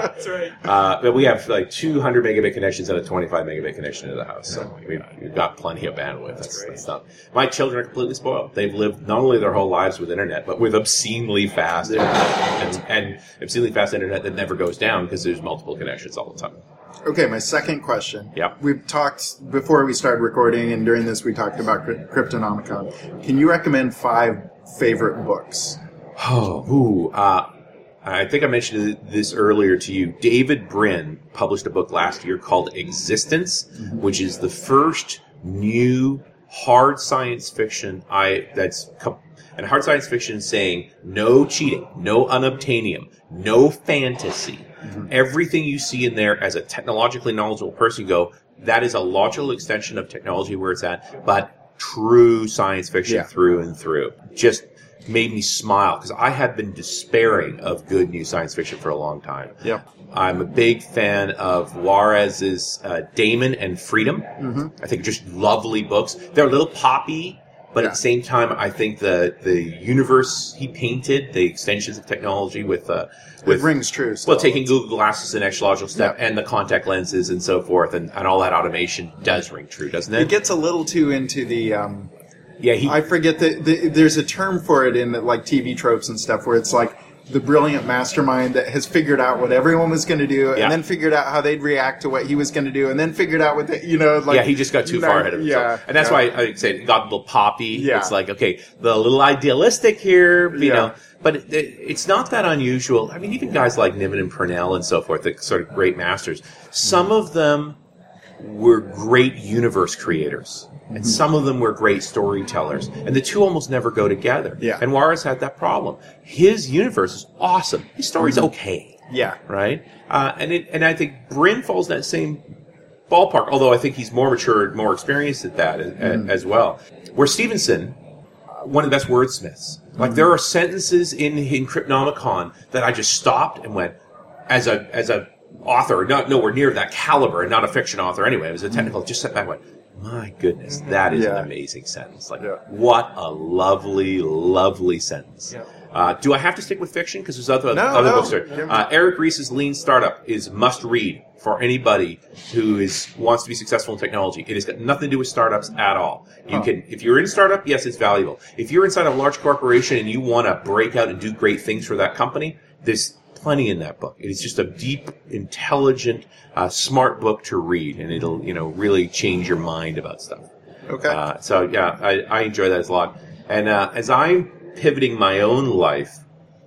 That's right. Uh, but we have like two hundred megabit connections and a twenty-five megabit connection to the house, so we've, we've got plenty of bandwidth. That's, that's not. My children are completely spoiled. They've lived not only their whole lives with internet, but with obscenely fast internet, and, and obscenely fast internet that never goes down because there's multiple connections all the time. Okay, my second question. Yep. We've talked, before we started recording, and during this we talked about Crypt- Cryptonomicon. Can you recommend five favorite books? Oh, ooh, uh, I think I mentioned this earlier to you. David Brin published a book last year called Existence, mm-hmm. which is the first new hard science fiction I that's and hard science fiction saying no cheating, no unobtainium, no fantasy. Mm-hmm. Everything you see in there as a technologically knowledgeable person, you go, that is a logical extension of technology where it's at, but true science fiction yeah. through and through. Just made me smile because I have been despairing of good new science fiction for a long time. Yep. I'm a big fan of Juarez's uh, Damon and Freedom. Mm-hmm. I think just lovely books. They're a little poppy, but yeah. at the same time, I think the the universe he painted, the extensions of technology with uh, with it rings true. So well, taking Google Glasses the next logical step, yep. and the contact lenses and so forth, and, and all that automation does ring true, doesn't it? It gets a little too into the. Um, Yeah, he, I forget that the, there's a term for it in like T V tropes and stuff where it's like the brilliant mastermind that has figured out what everyone was going to do and yeah. then figured out how they'd react to what he was going to do and then figured out what the, you know, like. Yeah, he just got too far ahead of himself. Yeah, and that's yeah. why I say it got a little poppy. Yeah. It's like, okay, the little idealistic here, you yeah. know, but it, it, it's not that unusual. I mean, even guys like Niven and Purnell and so forth, the sort of great masters, some of them were great universe creators. And some of them were great storytellers. And the two almost never go together. Yeah. And Juarez had that problem. His universe is awesome. His story's okay. Yeah. Right? Uh, and it, and I think Brin falls in that same ballpark, although I think he's more mature, more experienced at that as, mm. as well. Where Stevenson, one of the best wordsmiths. Like, mm. there are sentences in, in Cryptonomicon that I just stopped and went, as a as a author, not nowhere near that caliber, and not a fiction author anyway, it was a technical, just sat back and went, my goodness, that is yeah. an amazing sentence. Like, yeah. what a lovely, lovely sentence. Yeah. Uh, do I have to stick with fiction? Because there's other, no, other no. books there. Uh, Eric Ries's Lean Startup is must read for anybody who is wants to be successful in technology. It has got nothing to do with startups at all. You huh. can, if you're in a startup, yes, it's valuable. If you're inside a large corporation and you want to break out and do great things for that company, there's plenty in that book. It is just a deep, intelligent, uh, smart book to read, and it'll, you know, really change your mind about stuff. Okay. Uh, so yeah, I, I enjoy that a lot. And uh, as I'm pivoting my own life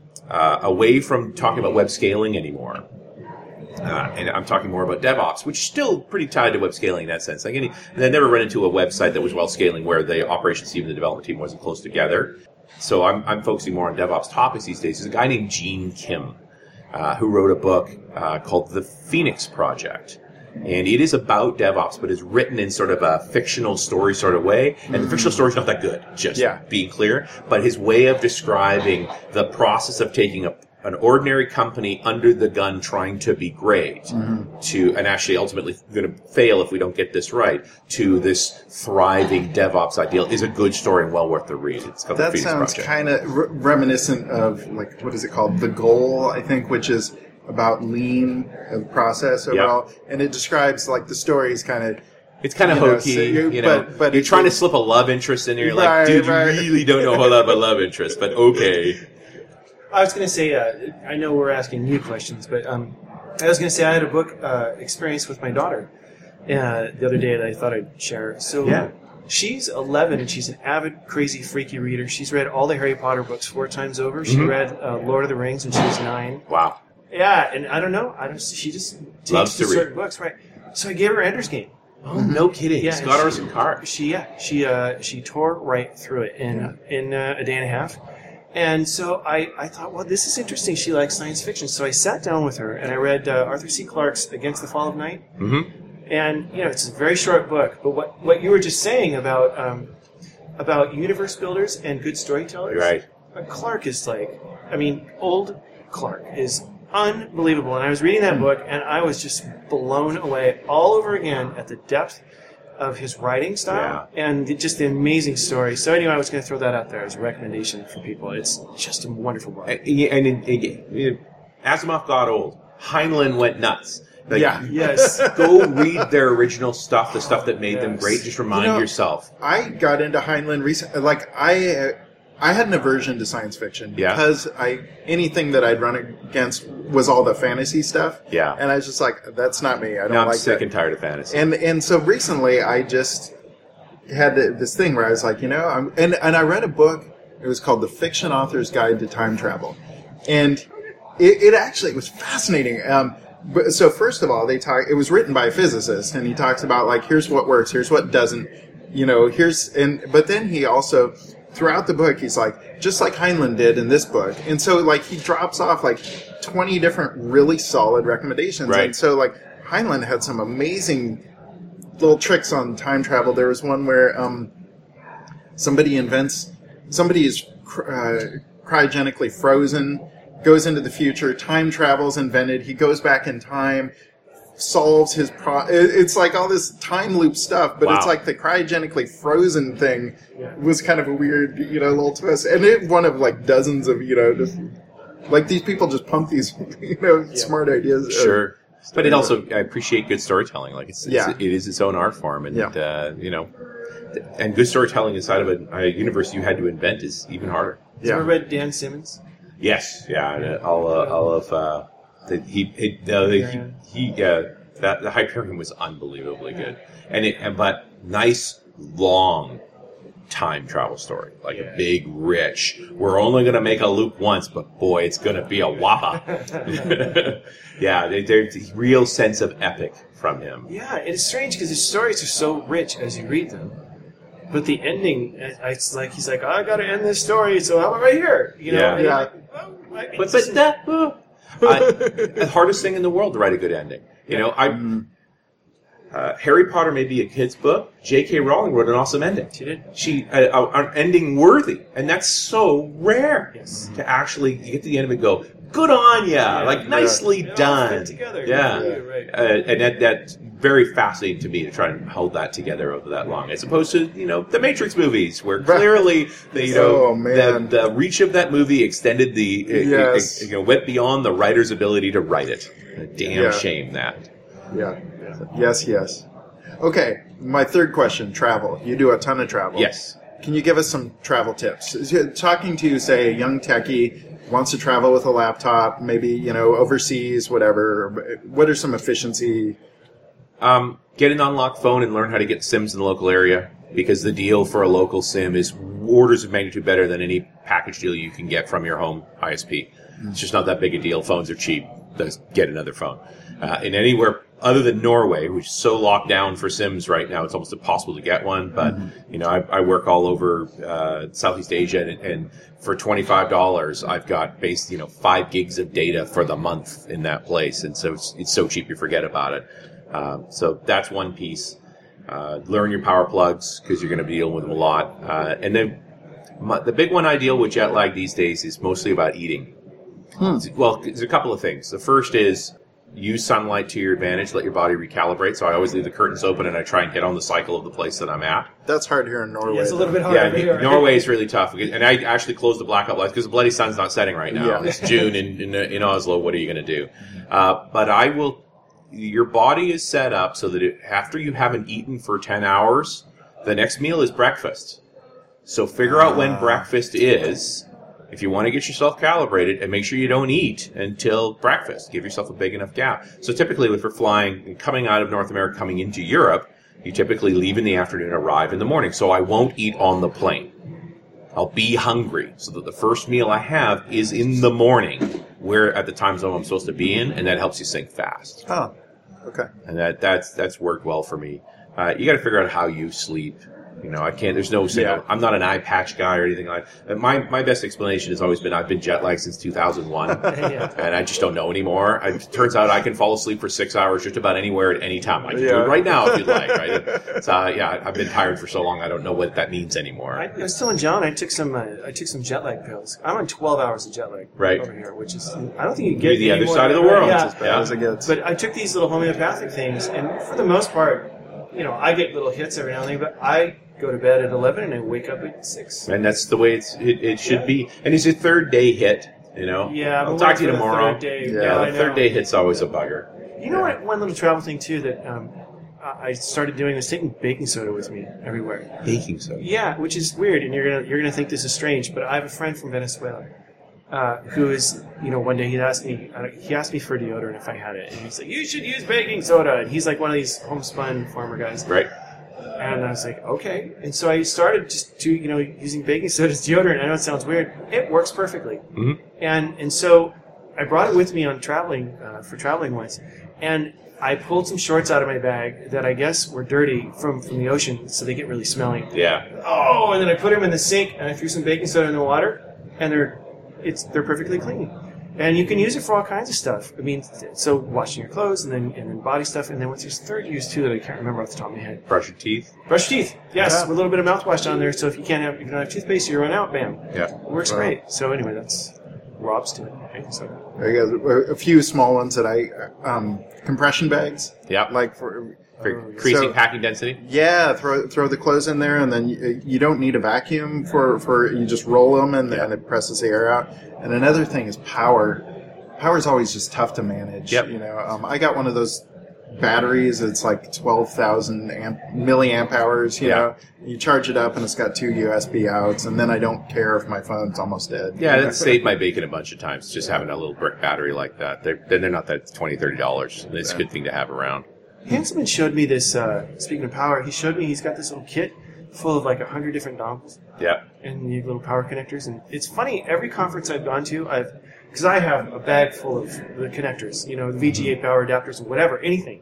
uh, away from talking about web scaling anymore, uh, and I'm talking more about DevOps, which is still pretty tied to web scaling in that sense. Like any, and I never run into a website that was well scaling where the operations team and the development team wasn't close together. So I'm, I'm focusing more on DevOps topics these days. There's a guy named Gene Kim uh, who wrote a book uh, called The Phoenix Project. And it is about DevOps, but it's written in sort of a fictional story sort of way. And the fictional story is not that good, just yeah. being clear. But his way of describing the process of taking a, an ordinary company under the gun trying to be great mm-hmm. to, and actually ultimately going to fail if we don't get this right, to this thriving DevOps ideal is a good story and well worth the read. It's called that The Phoenix sounds Project. kind of re- reminiscent of, like, what is it called? The Goal, I think, which is about lean uh, process overall, yep. and it describes like the story is kind of it's kind of hokey, know, so you know. But, but you're trying to slip a love interest in there. You're right, like, dude, you right. really don't know a whole lot about love interest, but okay. I was going to say, uh, I know we're asking you questions, but um, I was going to say I had a book uh, experience with my daughter uh, the other day that I thought I'd share. So yeah. she's eleven and she's an avid, crazy, freaky reader. She's read all the Harry Potter books four times over. She mm-hmm. read uh, Lord of the Rings when she was nine. Wow. Yeah, and I don't know. I don't. She just takes Loves to to certain read. books, right? So I gave her Ender's Game. Oh, no kidding! Yeah, Scott she, Orson Card. She yeah, she uh, she tore right through it in yeah. in uh, a day and a half. And so I, I thought, well, this is interesting. She likes science fiction. So I sat down with her and I read uh, Arthur C. Clarke's Against the Fall of Night. Mm-hmm. And you know, it's a very short book. But what, what you were just saying about um, about universe builders and good storytellers, right? Uh, Clarke is like, I mean, old Clarke is unbelievable. And I was reading that book, and I was just blown away all over again at the depth of his writing style yeah. and the, just the amazing story. So anyway, I was going to throw that out there as a recommendation for people. It's just a wonderful book. And, and, and, and Asimov got old. Heinlein went nuts. Like, Yeah. Yes. Go read their original stuff, the stuff that made them Yes. great. Just remind You know, yourself. I got into Heinlein recently. Like I, uh, I had an aversion to science fiction Yeah. because I anything that I'd run against was all the fantasy stuff. Yeah. and I was just like, that's not me. I don't Now I'm like sick that. and tired of fantasy. And and so recently, I just had this thing where I was like, you know, I'm, and and I read a book. It was called The Fiction Author's Guide to Time Travel, and it, it actually was fascinating. Um, but, so first of all, they talk. It was written by a physicist, and he talks about like, here's what works, here's what doesn't. You know, here's and but then he also throughout the book, he's like, just like Heinlein did in this book, and so like he drops off like twenty different really solid recommendations, Right. and so like Heinlein had some amazing little tricks on time travel. There was one where um, somebody invents, somebody is cr- uh, cryogenically frozen, goes into the future, time travel's invented, he goes back in time, solves his pro. it- It's like all this time loop stuff, but Wow. it's like the cryogenically frozen thing was kind of a weird, you know, little twist. And it one of like dozens of, you know, just like these people just pump these, you know, smart ideas. uh, Sure. But it also, I appreciate good storytelling. Like it's, it's Yeah. it is its own art form, and Yeah. uh, you know, and good storytelling inside of a, a universe you had to invent is even harder. Have you Yeah. ever read Dan Simmons? Yes, yeah, and, uh, all, uh, all of uh, the, he, he, no, the, he, he, yeah, that the Hyperion was unbelievably good, and it, and, but nice long time travel story, like a big, rich. We're only going to make a loop once, but boy, it's going to be a whopper. Yeah, they, there's a real sense of epic from him. Yeah, and it's strange because his stories are so rich as you read them. But the ending, it's like he's like, oh, I got to end this story, so how about right here? You know, Yeah. and you're Yeah. like, oh, I- it But doesn't- but that uh, I, the hardest thing in the world to write a good ending. You know, I uh, Harry Potter may be a kid's book. J K. Rowling wrote an awesome ending. She did. She uh, uh, an ending worthy, and that's so rare Yes. to actually get to the end of it. And go, good on ya, like nicely It all done. fit together. Yeah, Yeah, right. Uh, and that that's very fascinating to me to try and hold that together over that long, as opposed to you know the Matrix movies, where Right. clearly the, you know Oh, man. the, the reach of that movie extended the it- it- Yes. it, you know went beyond the writer's ability to write it. A damn Yeah. shame that. Yeah. Yes, yes. Okay, my third question, travel. You do a ton of travel. Yes. Can you give us some travel tips? Talking to, say, a young techie, wants to travel with a laptop, maybe, you know, overseas, whatever. What are some efficiency? Um, get an unlocked phone and learn how to get SIMs in the local area, because the deal for a local SIM is orders of magnitude better than any package deal you can get from your home I S P. It's just not that big a deal. Phones are cheap. Just get another phone. Uh, in anywhere other than Norway, which is so locked down for SIMs right now, it's almost impossible to get one. But, you know, I, I work all over uh, Southeast Asia, and, and for twenty-five dollars, I've got base, you know, five gigs of data for the month in that place. And so it's, it's so cheap you forget about it. Um, so that's one piece. Uh, learn your power plugs, because you're going to be dealing with them a lot. Uh, and then my, the big one I deal with jet lag these days is mostly about eating. Well, there's a couple of things. The first is use sunlight to your advantage. Let your body recalibrate. So I always leave the curtains open, and I try and get on the cycle of the place that I'm at. That's hard here in Norway. Yeah, it's a little though. bit harder. Yeah, over here. Norway is really tough. And I actually closed the blackout lights because the bloody sun's not setting right now. Yeah. It's June in, in, in Oslo. What are you going to do? Uh, but I will... Your body is set up so that it, after you haven't eaten for ten hours, the next meal is breakfast. So figure out when breakfast is, if you want to get yourself calibrated, and make sure you don't eat until breakfast. Give yourself a big enough gap. So typically, if we're flying, coming out of North America, coming into Europe, you typically leave in the afternoon, arrive in the morning. So I won't eat on the plane. I'll be hungry, so that the first meal I have is in the morning, where at the time zone I'm supposed to be in, and that helps you sync fast. Oh, okay. And that that's that's worked well for me. Uh, you got to figure out how you sleep. You know, I can't. There's no single. Yeah. I'm not an eye patch guy or anything like that. My my best explanation has always been I've been jet lagged since two thousand one, Yeah. and I just don't know anymore. It turns out I can fall asleep for six hours just about anywhere at any time. I can do Yeah. it right now if you'd like. Right? It's, uh, yeah, I've been tired for so long. I don't know what that means anymore. I, I was telling John I took some uh, I took some jet lag pills. I'm on twelve hours of jet lag Right. over here, which is I don't think you You're get the any other more side of than the that. world. Yeah. It's as bad As it gets. But I took these little homeopathic things, and for the most part, you know, I get little hits every now and then. But I go to bed at eleven and I wake up at six. And that's the way it's, it, it should be. And it's a third day hit. You know, Yeah, I'll but talk wait to you for the tomorrow. third day. Yeah, Yeah, the I third know. day hit's always a bugger. You know what? One little travel thing too that um, I I started doing was taking baking soda with me everywhere. Baking soda. Yeah, which is weird, and you're gonna you're gonna think this is strange, but I have a friend from Venezuela uh, who is, you know, one day he asked me uh, he asked me for deodorant if I had it, and he's like, "You should use baking soda." And he's like one of these homespun farmer guys, Right. and I was like, "Okay." And so I started just to you know using baking soda as deodorant. I know it sounds weird, it works perfectly, Mhm. and and so I brought it with me on traveling uh, for traveling once, and I pulled some shorts out of my bag that I guess were dirty from, from the ocean, so they get really smelly. Yeah. Oh, and then I put them in the sink, and I threw some baking soda in the water, and they're it's they're perfectly clean. And you can use it for all kinds of stuff. I mean, so washing your clothes, and then and then body stuff, and then what's your third use too that I can't remember off the top of my head? Brush your teeth. Brush your teeth. Yes, Yeah. with a little bit of mouthwash on there. So if you can't have if you don't have toothpaste, you run out. Bam, Yeah. it works Wow. great. So anyway, that's Rob's doing baking soda. I got a few small ones that I um, compression bags. Yeah. Like for For increasing so- packing density. Yeah, throw throw the clothes in there, and then you, you don't need a vacuum for, for you just roll them, and, Yeah. and it presses the air out. And another thing is power. Power is always just tough to manage. Yep. You know, um, I got one of those batteries. It's like twelve thousand amp, milliamp hours. You Yeah. know, you charge it up, and it's got two U S B outs, and then I don't care if my phone's almost dead. Yeah, that saved my bacon a bunch of times. Just having a little brick battery like that. They're, then they're not that twenty dollars, thirty dollars. It's a good thing to have around. Hanselman showed me this. Uh, speaking of power, he showed me he's got this little kit full of like a hundred different dongles Yeah. and the little power connectors. And it's funny. Every conference I've gone to, I've because I have a bag full of the connectors. You know, the V G A power adapters and whatever, anything.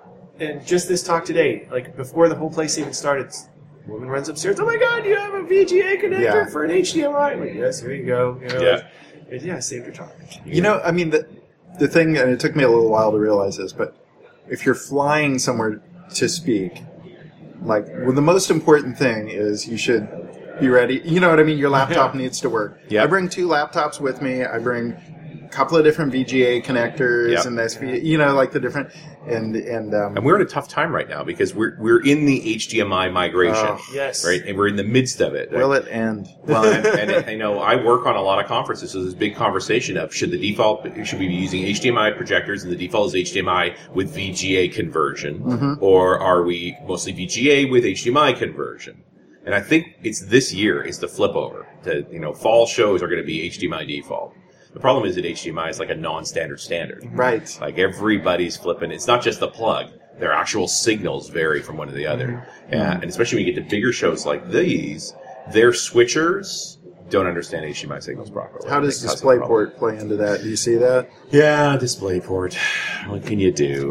And just this talk today, like before the whole place even started, a woman runs upstairs. Oh my God, you have a V G A connector Yeah. for an H D M I? I'm like, yes, here you go. You know, Yeah. it- yeah, saved her talk. You know, I mean, the, the thing, and it took me a little while to realize this, but if you're flying somewhere to speak, like, well, the most important thing is you should be ready. You know what I mean? Your laptop needs to work. Yeah. I bring two laptops with me. I bring a couple of different V G A connectors Yep. and S V, you know, like the different, and, and, um, And we're in a tough time right now because we're we're in the H D M I migration, Oh, Yes. right? And we're in the midst of it. will it end? Well, and, and I know I work on a lot of conferences, so there's a big conversation of should the default should we be using H D M I projectors and the default is H D M I with V G A conversion, Mm-hmm. or are we mostly V G A with H D M I conversion? And I think it's this year is the flip over. The you know fall shows are going to be H D M I default. The problem is that H D M I is like a non-standard standard. Right. Like everybody's flipping. It's not just the plug. Their actual signals vary from one to the other. Mm-hmm. And, and especially when you get to bigger shows like these, their switchers don't understand H D M I signals properly. How I does think that's the problem. DisplayPort play into that? Do you see that? Yeah, DisplayPort. What can you do?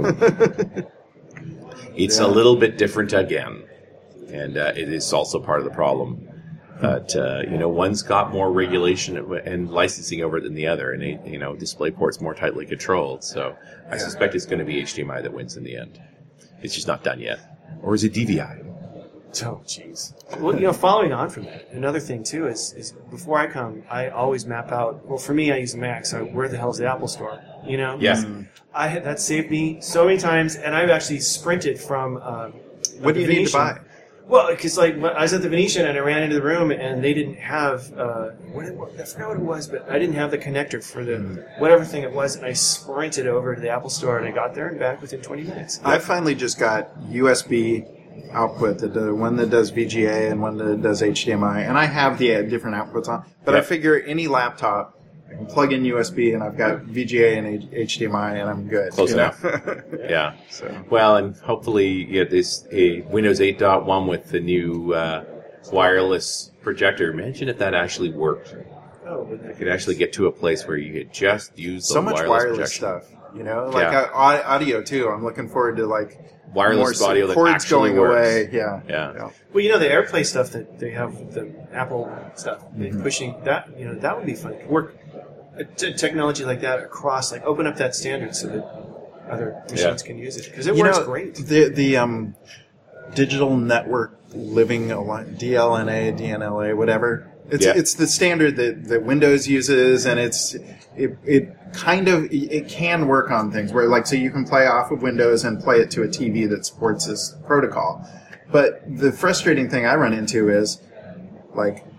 It's Yeah. a little bit different again. And uh, it is also part of the problem. But, uh, you know, one's got more regulation and licensing over it than the other. And, it, you know, DisplayPort's more tightly controlled. So I suspect it's going to be H D M I that wins in the end. It's just not done yet. Or is it D V I? Oh, jeez. Well, you know, following on from that, another thing too is, is before I come, I always map out. Well, for me, I use a Mac, so where the hell's the Apple Store? You know, Yes. I had that saved me so many times, and I've actually sprinted from. Um, What do the you need to Venetian. buy? Well, because like when I was at the Venetian and I ran into the room and they didn't have uh, what it, I forgot what it was, but I didn't have the connector for the whatever thing it was, and I sprinted over to the Apple Store and I got there and back within twenty minutes. I finally just got U S B output, that uh, one that does V G A and one that does H D M I, and I have the uh, different outputs on. But I Yep. figure any laptop, I can plug in U S B and I've got V G A and H- HDMI, and I'm good. Close you know? enough. Yeah. So Well, and hopefully you get this a Windows eight point one with the new uh, wireless projector. Imagine if that actually worked. Oh, but You could actually get to a place where you could just use the so much wireless, wireless projection. stuff, you know, like Yeah. uh, au- audio too. I'm looking forward to like Wireless more audio that cords actually going works. away. Yeah, Yeah. Well, you know the AirPlay stuff that they have, the Apple stuff, they Mm-hmm. pushing that. You know that would be fun. Work a t- technology like that across, like open up that standard so that other machines can use it because it You works know, great. The the um, digital network living alli- D L N A, D N L A, whatever. It's Yeah. it's the standard that, that Windows uses, and it's it it kind of it can work on things where like so you can play off of Windows and play it to a T V that supports this protocol. But the frustrating thing I run into is like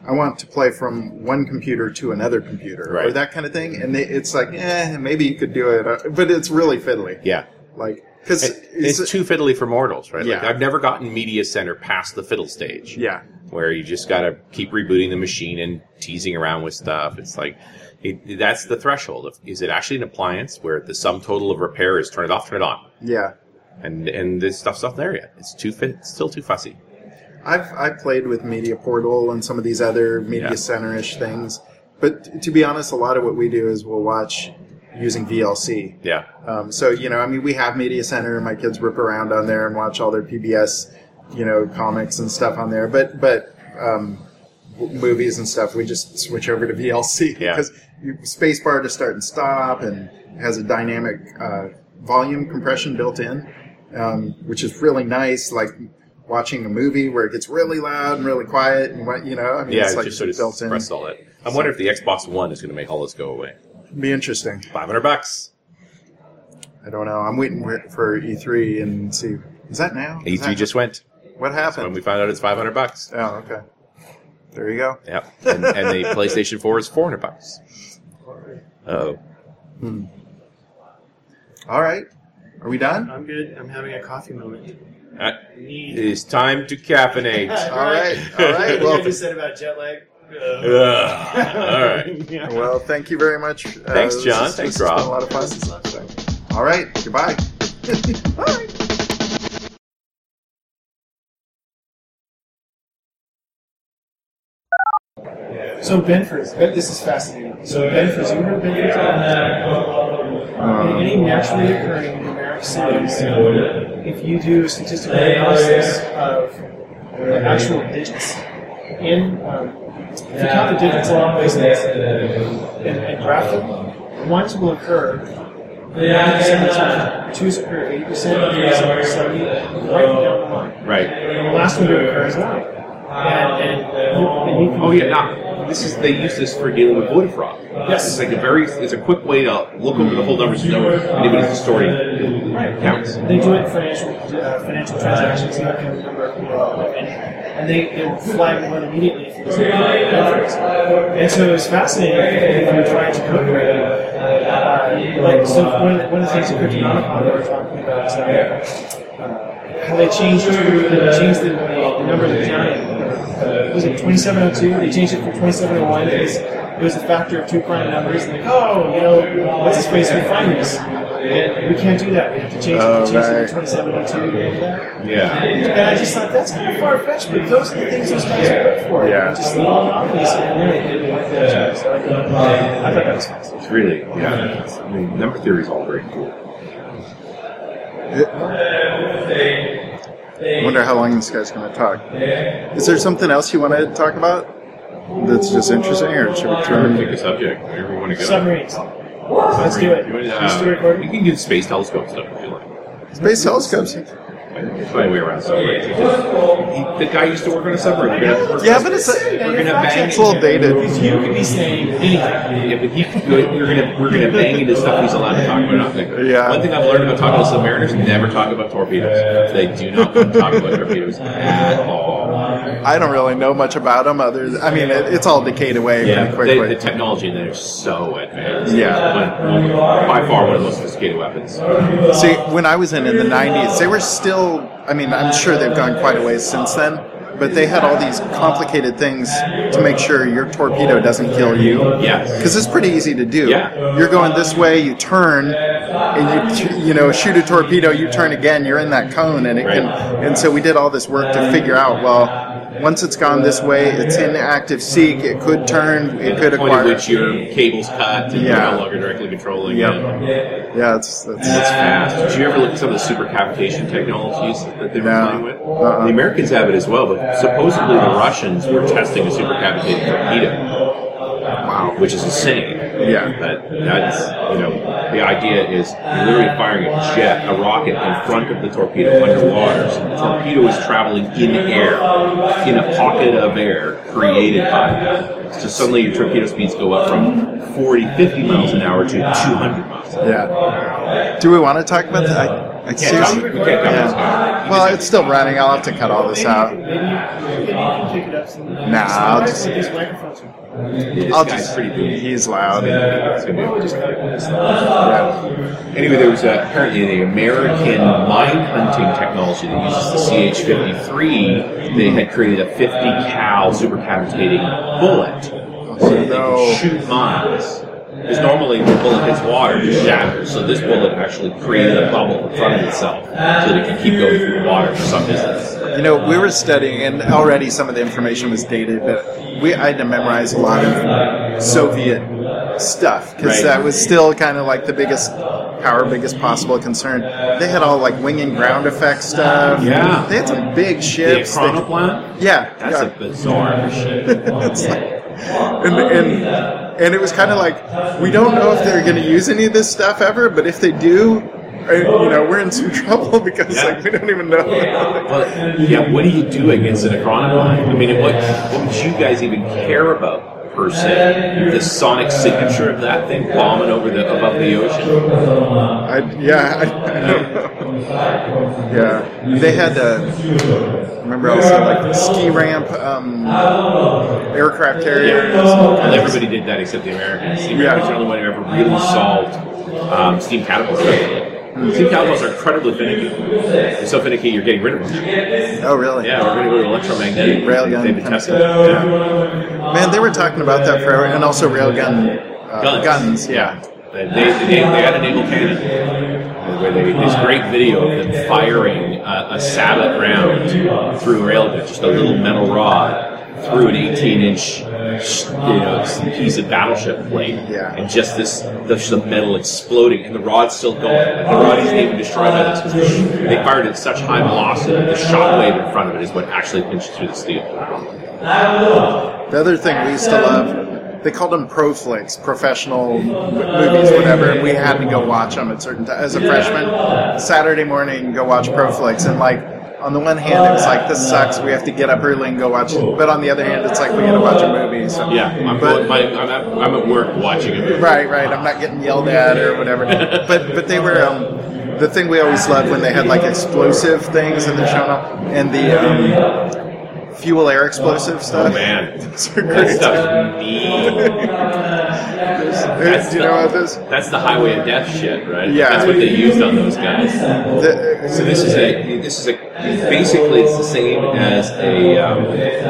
I want to play from one computer to another computer, or Right. that kind of thing. And they, it's like, eh, maybe you could do it, uh, but it's really fiddly. Yeah. Like, because It, it's too fiddly for mortals, right? Like, Yeah. I've never gotten Media Center past the fiddle stage. yeah, Where you just got to keep rebooting the machine and teasing around with stuff. It's like, it, that's the threshold. Of, is it actually an appliance where the sum total of repair is turn it off, turn it on? yeah. And and this stuff's not there yet. It's too fit, still too fussy. I've I played with Media Portal and some of these other Media Yeah. Center-ish things, but t- to be honest, a lot of what we do is we'll watch using V L C. Yeah. Um, so, you know, I mean, we have Media Center, and my kids rip around on there and watch all their P B S, you know, comics and stuff on there. But, but um, w- movies and stuff, we just switch over to V L C. Yeah. Because spacebar to start and stop, and it has a dynamic uh, volume compression built in, um, which is really nice, like watching a movie where it gets really loud and really quiet, and what, you know, I mean, Yeah, it's it's like just sort of built in. suppressed all that. I'm wondering if the Xbox One is going to make all this go away. Be interesting. five hundred bucks. I don't know. I'm waiting for E three and see. Is that now? E Is three that- just went. What When happened? we found out it's five hundred bucks. Oh, okay. There you go. Yeah. And, and the PlayStation four is four hundred bucks. Oh. All right. Are we done? I'm good. I'm having a coffee moment. Uh, it is time to caffeinate. All right. All right. What Well, you just said about jet lag. Ugh. All right. Yeah. well, thank you very much. Uh, Thanks, this John. is- Thanks, this has been Rob. a lot of fun. All right. Goodbye. Bye. So Benford's, Ben- this is fascinating. So Benford's, you heard of Benford's? In any naturally occurring numeric series, if you do statistical analysis of the actual digits, in um, if you count the digits along ways and, and graph them, ones will occur ninety percent of the time, twos occur eighty percent, threes occur seventy, right down the line. Right. And the last one to occur is one. And, and, you, and you can Oh yeah, now this is they use this for dealing with voter fraud. Yes. It's like a very it's a quick way to look over the whole numbers and know if anybody's distorting counts. They do it in financial uh, financial transactions. You can number of people, and, and they, they will flag one immediately if there's any difference. And so it's fascinating if you're trying to code grade. Uh, like so, one of the, one of the things that Cryptonomicon they were talking about is uh, uh, how they changed to they changed the, the, the number of the giant. Uh, was it twenty-seven oh two? They changed it from twenty-seven oh one because it was a factor of two prime numbers. And like, oh, you know, what's the space we find this? And we can't do that. We have to change Oh, it. Change it right. to twenty-seven oh two. Remember that? Yeah. And I just thought that's kind of far fetched, but those are the things those guys are good for. Yeah. Just the little anomalies and then they did like that. So I, think, I thought that was fascinating. It's really yeah. I mean, number theory is all very cool. I wonder how long this guy's going to talk. Is there something else you want to talk about that's just interesting, or should we turn? Pick a subject, wherever you want to go. Submarines. Let's do it. You want, uh, Let's do recording. You can do space telescope stuff if you like. Space telescopes? It's my way around submarines. It's just- he- The guy used to work on a submarine. We're gonna, we're Yeah, gonna- but it's a, we're gonna bang. it's a little dated. Because you could be saying anything. Yeah, but he could go, we're gonna we're gonna bang into stuff he's allowed to talk about. Nothing. Yeah. One thing I've learned about talking to submariners: never talk about torpedoes. They do not talk about torpedoes at all. I don't really know much about them. Other, than, I mean, it, it's all decayed away Yeah, pretty they, quickly. the technology in there is so advanced. Yeah. But by far one of the most sophisticated weapons. See, when I was in in the nineties, they were still. I mean, I'm sure they've gone quite a ways since then, but they had all these complicated things to make sure your torpedo doesn't kill you. Yes. Because it's pretty easy to do. Yeah. You're going this way, you turn, and you you know shoot a torpedo. You turn again, you're in that cone, and it Right. can. And so we did all this work to figure out. Well, once it's gone this way, it's in active seek. It could turn. It could The point at acquire. which your cable's cut and Yeah. you're no longer directly controlling Yep. it. Yeah, it's that's. It's fast. Did you ever look at some of the supercavitation technologies that they were No. playing with? Uh-uh. The Americans have it as well, but supposedly the Russians were testing a supercavitated torpedo. Wow. Which is insane. Yeah. But that's, you know, the idea is you're literally firing a jet, a rocket in front of the torpedo underwater. So the torpedo is traveling in air, in a pocket of air created by it. So suddenly your torpedo speeds go up from forty, fifty miles an hour to two hundred miles an hour. Yeah. Do we want to talk about that? I, I Can't seriously. talk- we can't talk about this. Yeah. Well, it's still running. I'll have to cut all this out. Maybe you, maybe you can pick it up Yes. Nah, I'll just, These microphones are- This I'll guy's just, pretty booty. he's loud. Yeah. Yeah. Anyway, there was a, apparently the American mine hunting technology that uses the C H fifty-three. They had created a fifty cal supercapitating bullet, so that they no. could shoot mines. Because normally the bullet hits water, it shatters. So this bullet actually created a bubble in front of itself, so that it could keep going through the water for some distance. You know, we were studying, and already some of the information was dated, but we I had to memorize a lot of Soviet stuff because Right. that was still kind of like the biggest power, biggest possible concern. They had all like wing and ground effect stuff. Yeah. They had some big The ships. They- chronoplan? yeah, That's yeah. a bizarre machine. It's like, and, and and it was kind of like, we don't know if they're going to use any of this stuff ever, but if they do, uh, you know, we're in some trouble because Yeah. like we don't even know. Well, yeah, what do you do against an chronoplan? I mean, what, what would you guys even care about? Per se, the sonic signature of that thing bombing over the above the ocean. I, yeah, I, I don't know. Yeah, they had uh, remember also like the ski ramp um, aircraft carriers. Well, everybody did that except the Americans. The Americans are the only one who ever really solved um, steam catapults. Steam catapults are incredibly finicky. They're so finicky, you're getting rid of them. Oh, really? Yeah, we're going to go to electromagnetic. Railgun They've been kind of testing. stuff. Yeah. Man, they were talking about that forever, and also railgun uh, Guns. guns. Yeah. They, they, they, they had a naval cannon. Where they, this great video of them firing a, a sabot round through a railgun, just a little metal rod through an eighteen inch, you know, piece of battleship plate, Yeah. and just this the, the metal exploding, and the rod's still going. Like the rod isn't even destroyed by this because they fired at such high velocity that the shockwave in front of it is what actually pinched through the steel. The other thing we used to love, they called them pro flicks, professional w- movies, whatever, and we had to go watch them at certain times. As a freshman, Saturday morning, go watch pro flicks, and like, on the one hand, it was like, this sucks, we have to get up early and go watch it, but on the other hand, it's like, we got to watch a movie. So. Yeah, I'm, But- my, I'm, at, I'm at work watching it. Right, right, I'm not getting yelled at or whatever. But but they were, um, the thing we always loved when they had like explosive things and they're showing up, and the um, fuel air explosive stuff. Oh man, Those are that great. stuff's neat. That's Do you the- know about this? That's the highway of death shit, right? Yeah. That's what they used on those guys. The, So this is a this is a basically it's the same as a um,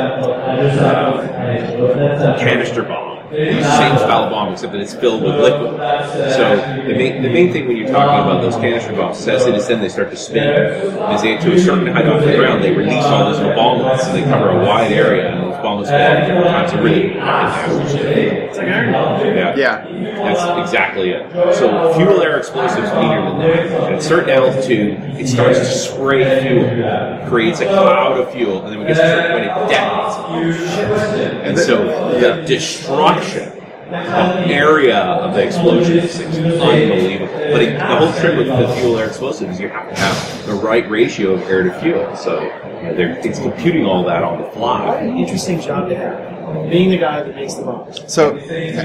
uh, canister bomb. It's the same style of bomb except that it's filled with liquid. So the main the main thing when you're talking about those canister bombs is as they descend they start to spin. As they get to a certain height off the ground, they release all those little bomblets, so they cover a wide area, and those bomblets go off different times. So really fucking damage. It's like Iron Man. Yeah. Yeah. That's exactly it. So fuel air explosives meter than that. At a certain altitude, it starts to spray fuel, creates a cloud of fuel, and then when it gets to a certain point, it detonates. And so the destruction of area of the explosion is unbelievable. But it, the whole trick with the fuel air explosives is you have to have the right ratio of air to fuel. So you know, they're, it's computing all that on the fly. Interesting job to have. Being the guy that makes the bombs. So,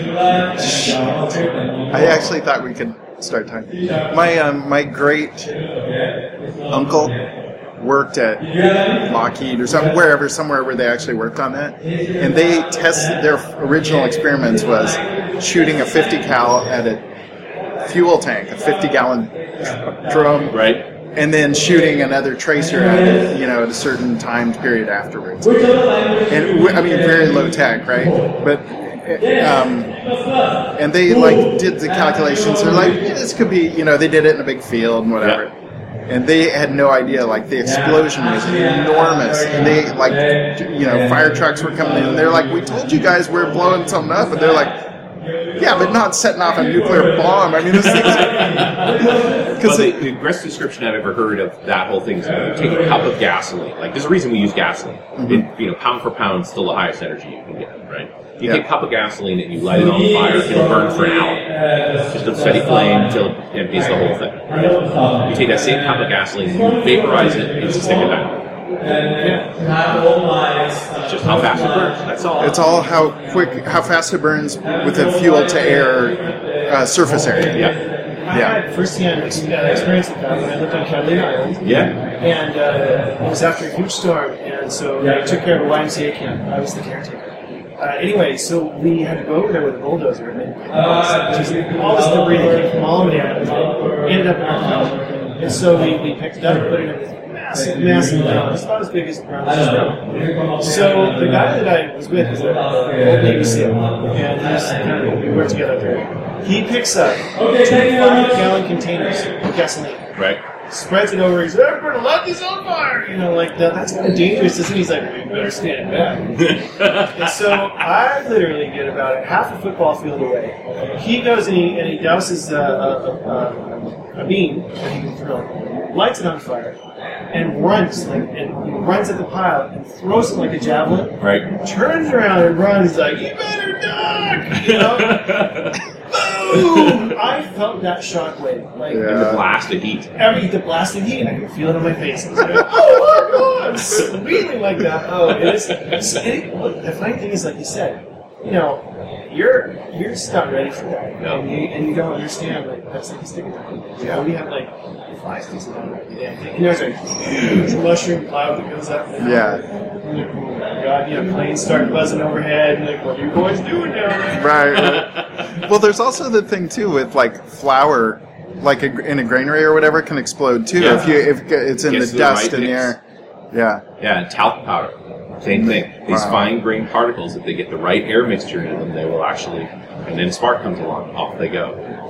I actually thought we could start talking. My um, my great uncle worked at Lockheed or some wherever, somewhere where they actually worked on that, and they tested their original experiments was shooting a fifty cal at a fuel tank, a fifty gallon drum, Right? and then shooting another tracer at it, you know, at a certain timed period afterwards. And w- I mean, very low tech, right? But um, and they like did the calculations. They're like, yeah, this could be, you know, they did it in a big field and whatever. Yeah. And they had no idea, like, the explosion was enormous. And they, like, you know, fire trucks were coming in. And they're like, we told you guys we we're blowing something up. And they're like, yeah, but not setting off a nuclear bomb. I mean, this thing's... Well, Because the, the best description I've ever heard of that whole thing is you take a cup of gasoline. Like, there's a reason we use gasoline. It, you know, pound for pound, still the highest energy you can get, right? You Yeah. take a cup of gasoline and you light it on fire, it'll burn for an hour. Just a steady flame until it empties the whole thing, right? You take that same cup of gasoline and you vaporize it, it's a stick of dynamite. It's just how fast it burns, that's all. it's all how quick, how fast it burns with a fuel to air uh, surface area. Yeah. I Yeah. had first-hand ex- uh, experience with that when I lived on Catalina Island. Yeah. And uh, it was after a huge storm, and so I took care of a Y M C A camp. I was the caretaker. Uh, anyway, so we had to go over there with a bulldozer, and then uh, just all this debris that came from all over the island ended up in our pile. And so we, we picked it up and put it in this massive, massive mound. It's about as big as the ground. So the guy that I was with was an old Navy SEAL, and he's kind of, we worked together there. He picks up two five-gallon containers of gasoline. Right. Spreads it over. He's like, we're gonna let this on fire. You know, like that. That's kind of dangerous, isn't it? He's like, we better stand back. And so I literally get about half a football field away. He goes and he and he douses a, a, a, a beam that he can throw, lights it on fire, and runs like and he runs at the pile and throws it like a javelin. Right. Turns around and runs like, you better duck. You know. Boom! I felt that shockwave. Like, And the blast of heat. every the blasting heat, I could feel it on my face. I was like, oh my god, I'm squealing like that. Oh, it is. It's, it, look, the funny thing is, like you said, you know, you're you're just not ready for that, No. and you and you don't understand. Like that's like a stick attack. You know, we have like flies decent on every damn thing. You know, it's like huge mushroom cloud that goes up. And Yeah. and like, oh my god, you know, planes start buzzing overhead, and like, what are you boys doing down there? Right, right. Well, there's also the thing too with like flour, like a, in a granary or whatever, can explode too Yeah. if you if it's in Gets the to the dust right in the mix. air. Yeah. Yeah, and talc powder. Same thing. These Wow. fine grained particles, if they get the right air mixture in them, they will actually, and then a spark comes along, off they go.